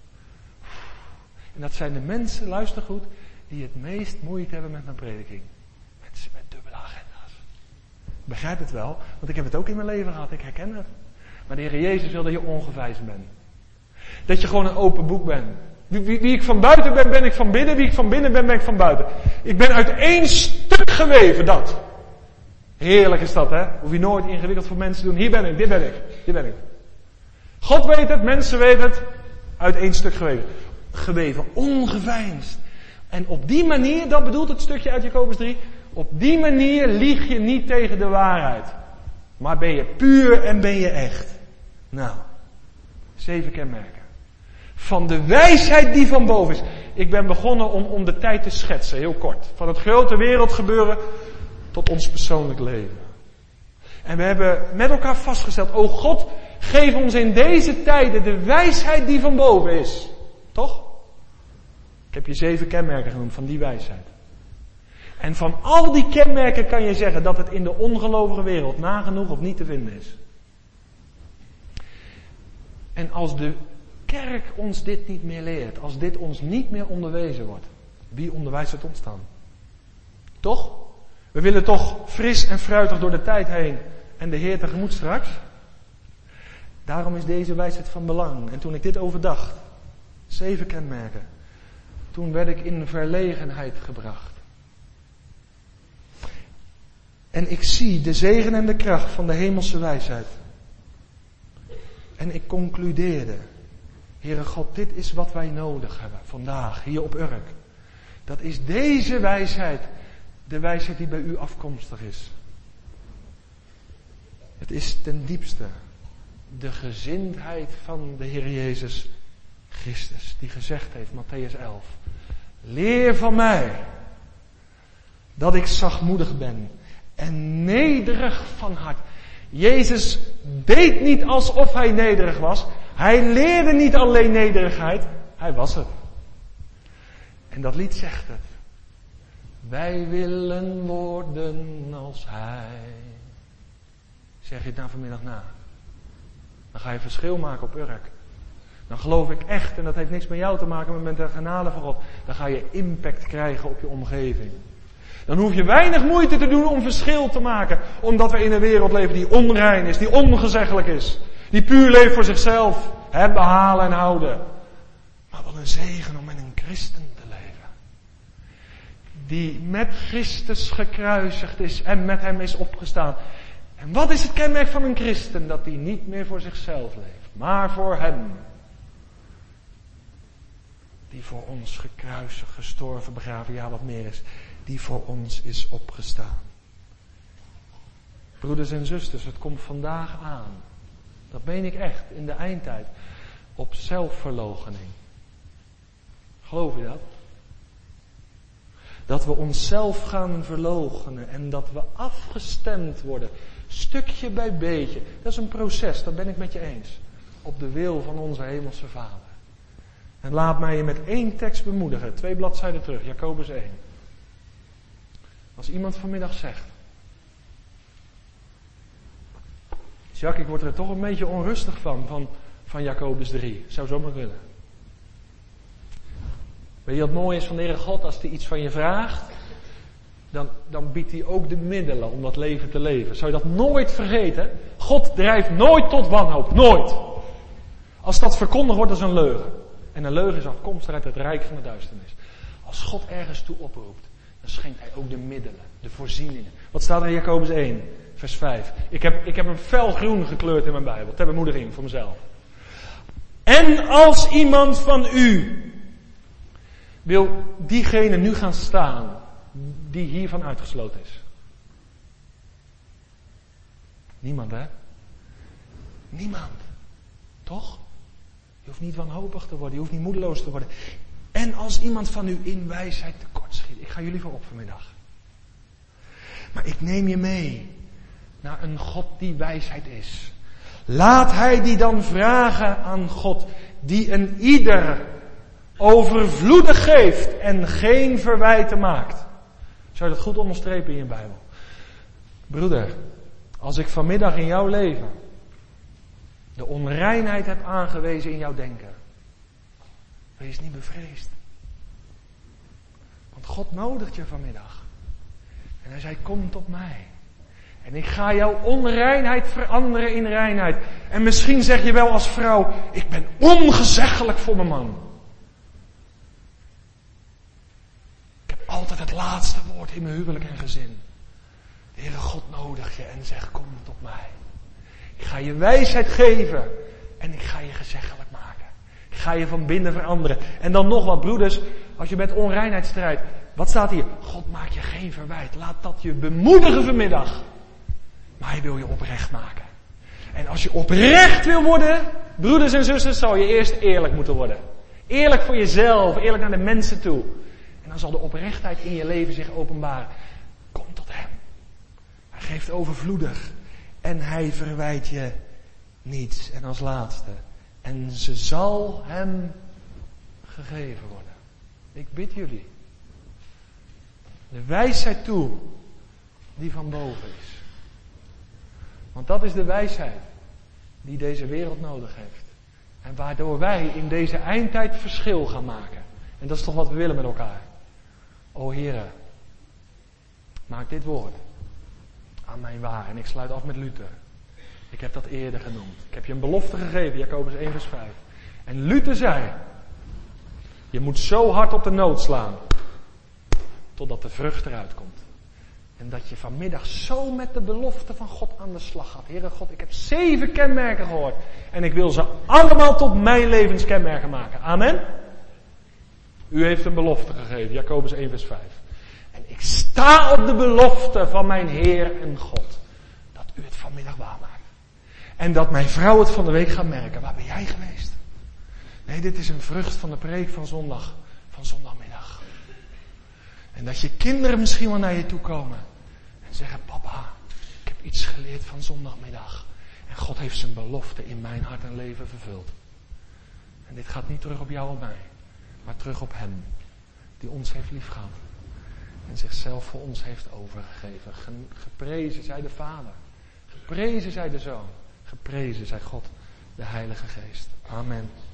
En dat zijn de mensen, luister goed, die het meest moeite hebben met mijn prediking. Mensen met dubbele agenda's. Ik begrijp het wel, want ik heb het ook in mijn leven gehad. Ik herken het. Maar de Heer Jezus wil dat je ongeveinsd bent. Dat je gewoon een open boek bent. Wie ik van buiten ben, ben ik van binnen. Wie ik van binnen ben, ben ik van buiten. Ik ben uit één stuk geweven, dat. Heerlijk is dat, hè? Hoef je nooit ingewikkeld voor mensen te doen. Hier ben ik, dit ben ik, dit ben ik. God weet het, mensen weten het. Uit één stuk geweven, ongeveinsd. En op die manier, dat bedoelt het stukje uit Jacobus 3, op die manier lieg je niet tegen de waarheid. Maar ben je puur en ben je echt. Nou, 7 kenmerken. Van de wijsheid die van boven is. Ik ben begonnen om de tijd te schetsen, heel kort. Van het grote wereldgebeuren tot ons persoonlijk leven. En we hebben met elkaar vastgesteld, o God, geef ons in deze tijden de wijsheid die van boven is. Toch? Ik heb je 7 kenmerken genoemd van die wijsheid. En van al die kenmerken kan je zeggen dat het in de ongelovige wereld nagenoeg of niet te vinden is. En als de kerk ons dit niet meer leert, als dit ons niet meer onderwezen wordt, wie onderwijst het ons dan? Toch? We willen toch fris en fruitig door de tijd heen en de Heer tegemoet straks? Daarom is deze wijsheid van belang. En toen ik dit overdacht, 7 kenmerken, toen werd ik in verlegenheid gebracht. En ik zie de zegen en de kracht van de hemelse wijsheid. En ik concludeerde, Heere God, dit is wat wij nodig hebben vandaag, hier op Urk. Dat is deze wijsheid, de wijsheid die bij u afkomstig is. Het is ten diepste de gezindheid van de Heer Jezus Christus, die gezegd heeft, Mattheüs 11. Leer van mij, dat ik zachtmoedig ben en nederig van hart. Jezus deed niet alsof hij nederig was. Hij leerde niet alleen nederigheid, hij was het. En dat lied zegt het. Wij willen worden als hij. Zeg je het nou vanmiddag na? Dan ga je verschil maken op Urk. Dan geloof ik echt, en dat heeft niks met jou te maken, maar met de genade van God. Dan ga je impact krijgen op je omgeving. Dan hoef je weinig moeite te doen om verschil te maken. Omdat we in een wereld leven die onrein is, die ongezeggelijk is. Die puur leeft voor zichzelf. Hebben, halen en houden. Maar wat een zegen om met een christen te leven. Die met Christus gekruisigd is en met hem is opgestaan. En wat is het kenmerk van een christen? Dat hij niet meer voor zichzelf leeft, maar voor hem. Die voor ons gekruisigd, gestorven, begraven, ja wat meer is. Die voor ons is opgestaan. Broeders en zusters, het komt vandaag aan. Dat meen ik echt, in de eindtijd. Op zelfverloochening. Geloof je dat? Dat we onszelf gaan verloochenen en dat we afgestemd worden. Stukje bij beetje. Dat is een proces, dat ben ik met je eens. Op de wil van onze hemelse Vader. En laat mij je met 1 tekst bemoedigen. 2 bladzijden terug, Jacobus 1. Als iemand vanmiddag zegt, Jacques, ik word er toch een beetje onrustig van Jacobus 3. Zou zomaar kunnen. Weet je wat mooi is van de Heere God? Als hij iets van je vraagt, dan biedt hij ook de middelen om dat leven te leven. Zou je dat nooit vergeten? God drijft nooit tot wanhoop. Nooit. Als dat verkondigd wordt, dat is een leugen. En een leugen is afkomstig uit het rijk van de duisternis. Als God ergens toe oproept, dan schenkt hij ook de middelen, de voorzieningen. Wat staat er in Jacobus 1, vers 5? Ik heb een felgroen gekleurd in mijn Bijbel, ter bemoediging voor mezelf. En als iemand van u wil diegene nu gaan staan die hiervan uitgesloten is. Niemand, hè? Niemand. Toch? Je hoeft niet wanhopig te worden, je hoeft niet moedeloos te worden. En als iemand van u in wijsheid tekortschiet. Ik ga jullie voor op vanmiddag. Maar ik neem je mee naar een God die wijsheid is. Laat hij die dan vragen aan God, die een ieder overvloedig geeft en geen verwijten maakt. Zou je dat goed onderstrepen in je Bijbel? Broeder, als ik vanmiddag in jouw leven de onreinheid heb aangewezen in jouw denken, wees niet bevreesd. Want God nodigt je vanmiddag. En hij zei, kom tot mij. En ik ga jouw onreinheid veranderen in reinheid. En misschien zeg je wel als vrouw, ik ben ongezeggelijk voor mijn man. Ik heb altijd het laatste woord in mijn huwelijk en gezin. De Heere God nodigt je en zegt, kom tot mij. Ik ga je wijsheid geven en ik ga je gezeggelijk maken. Ik ga je van binnen veranderen. En dan nog wat, broeders, als je met onreinheid strijdt. Wat staat hier? God maakt je geen verwijt. Laat dat je bemoedigen vanmiddag. Maar hij wil je oprecht maken. En als je oprecht wil worden, broeders en zusters, zal je eerst eerlijk moeten worden. Eerlijk voor jezelf, eerlijk naar de mensen toe. En dan zal de oprechtheid in je leven zich openbaren. Kom tot hem. Hij geeft overvloedig. En hij verwijt je niets. En als laatste. En ze zal hem gegeven worden. Ik bid jullie. De wijsheid toe die van boven is. Want dat is de wijsheid die deze wereld nodig heeft. En waardoor wij in deze eindtijd verschil gaan maken. En dat is toch wat we willen met elkaar. O Heere, maak dit woord aan mij waar. En ik sluit af met Luther. Ik heb dat eerder genoemd. Ik heb je een belofte gegeven, Jacobus 1 vers 5. En Luther zei, je moet zo hard op de noot slaan, totdat de vrucht eruit komt. En dat je vanmiddag zo met de belofte van God aan de slag gaat. Heere God, ik heb 7 kenmerken gehoord. En ik wil ze allemaal tot mijn levenskenmerken maken. Amen. U heeft een belofte gegeven, Jacobus 1 vers 5. En ik sta op de belofte van mijn Heer en God. Dat u het vanmiddag waarmaakt. En dat mijn vrouw het van de week gaat merken. Waar ben jij geweest? Nee, dit is een vrucht van de preek van zondagmiddag. En dat je kinderen misschien wel naar je toe komen. En zeggen, papa, ik heb iets geleerd van zondagmiddag. En God heeft zijn belofte in mijn hart en leven vervuld. En dit gaat niet terug op jou of mij. Maar terug op hem. Die ons heeft liefgehad. En zichzelf voor ons heeft overgegeven. Geprezen zij de Vader. Geprezen zij de Zoon. Geprezen zij God, de Heilige Geest. Amen.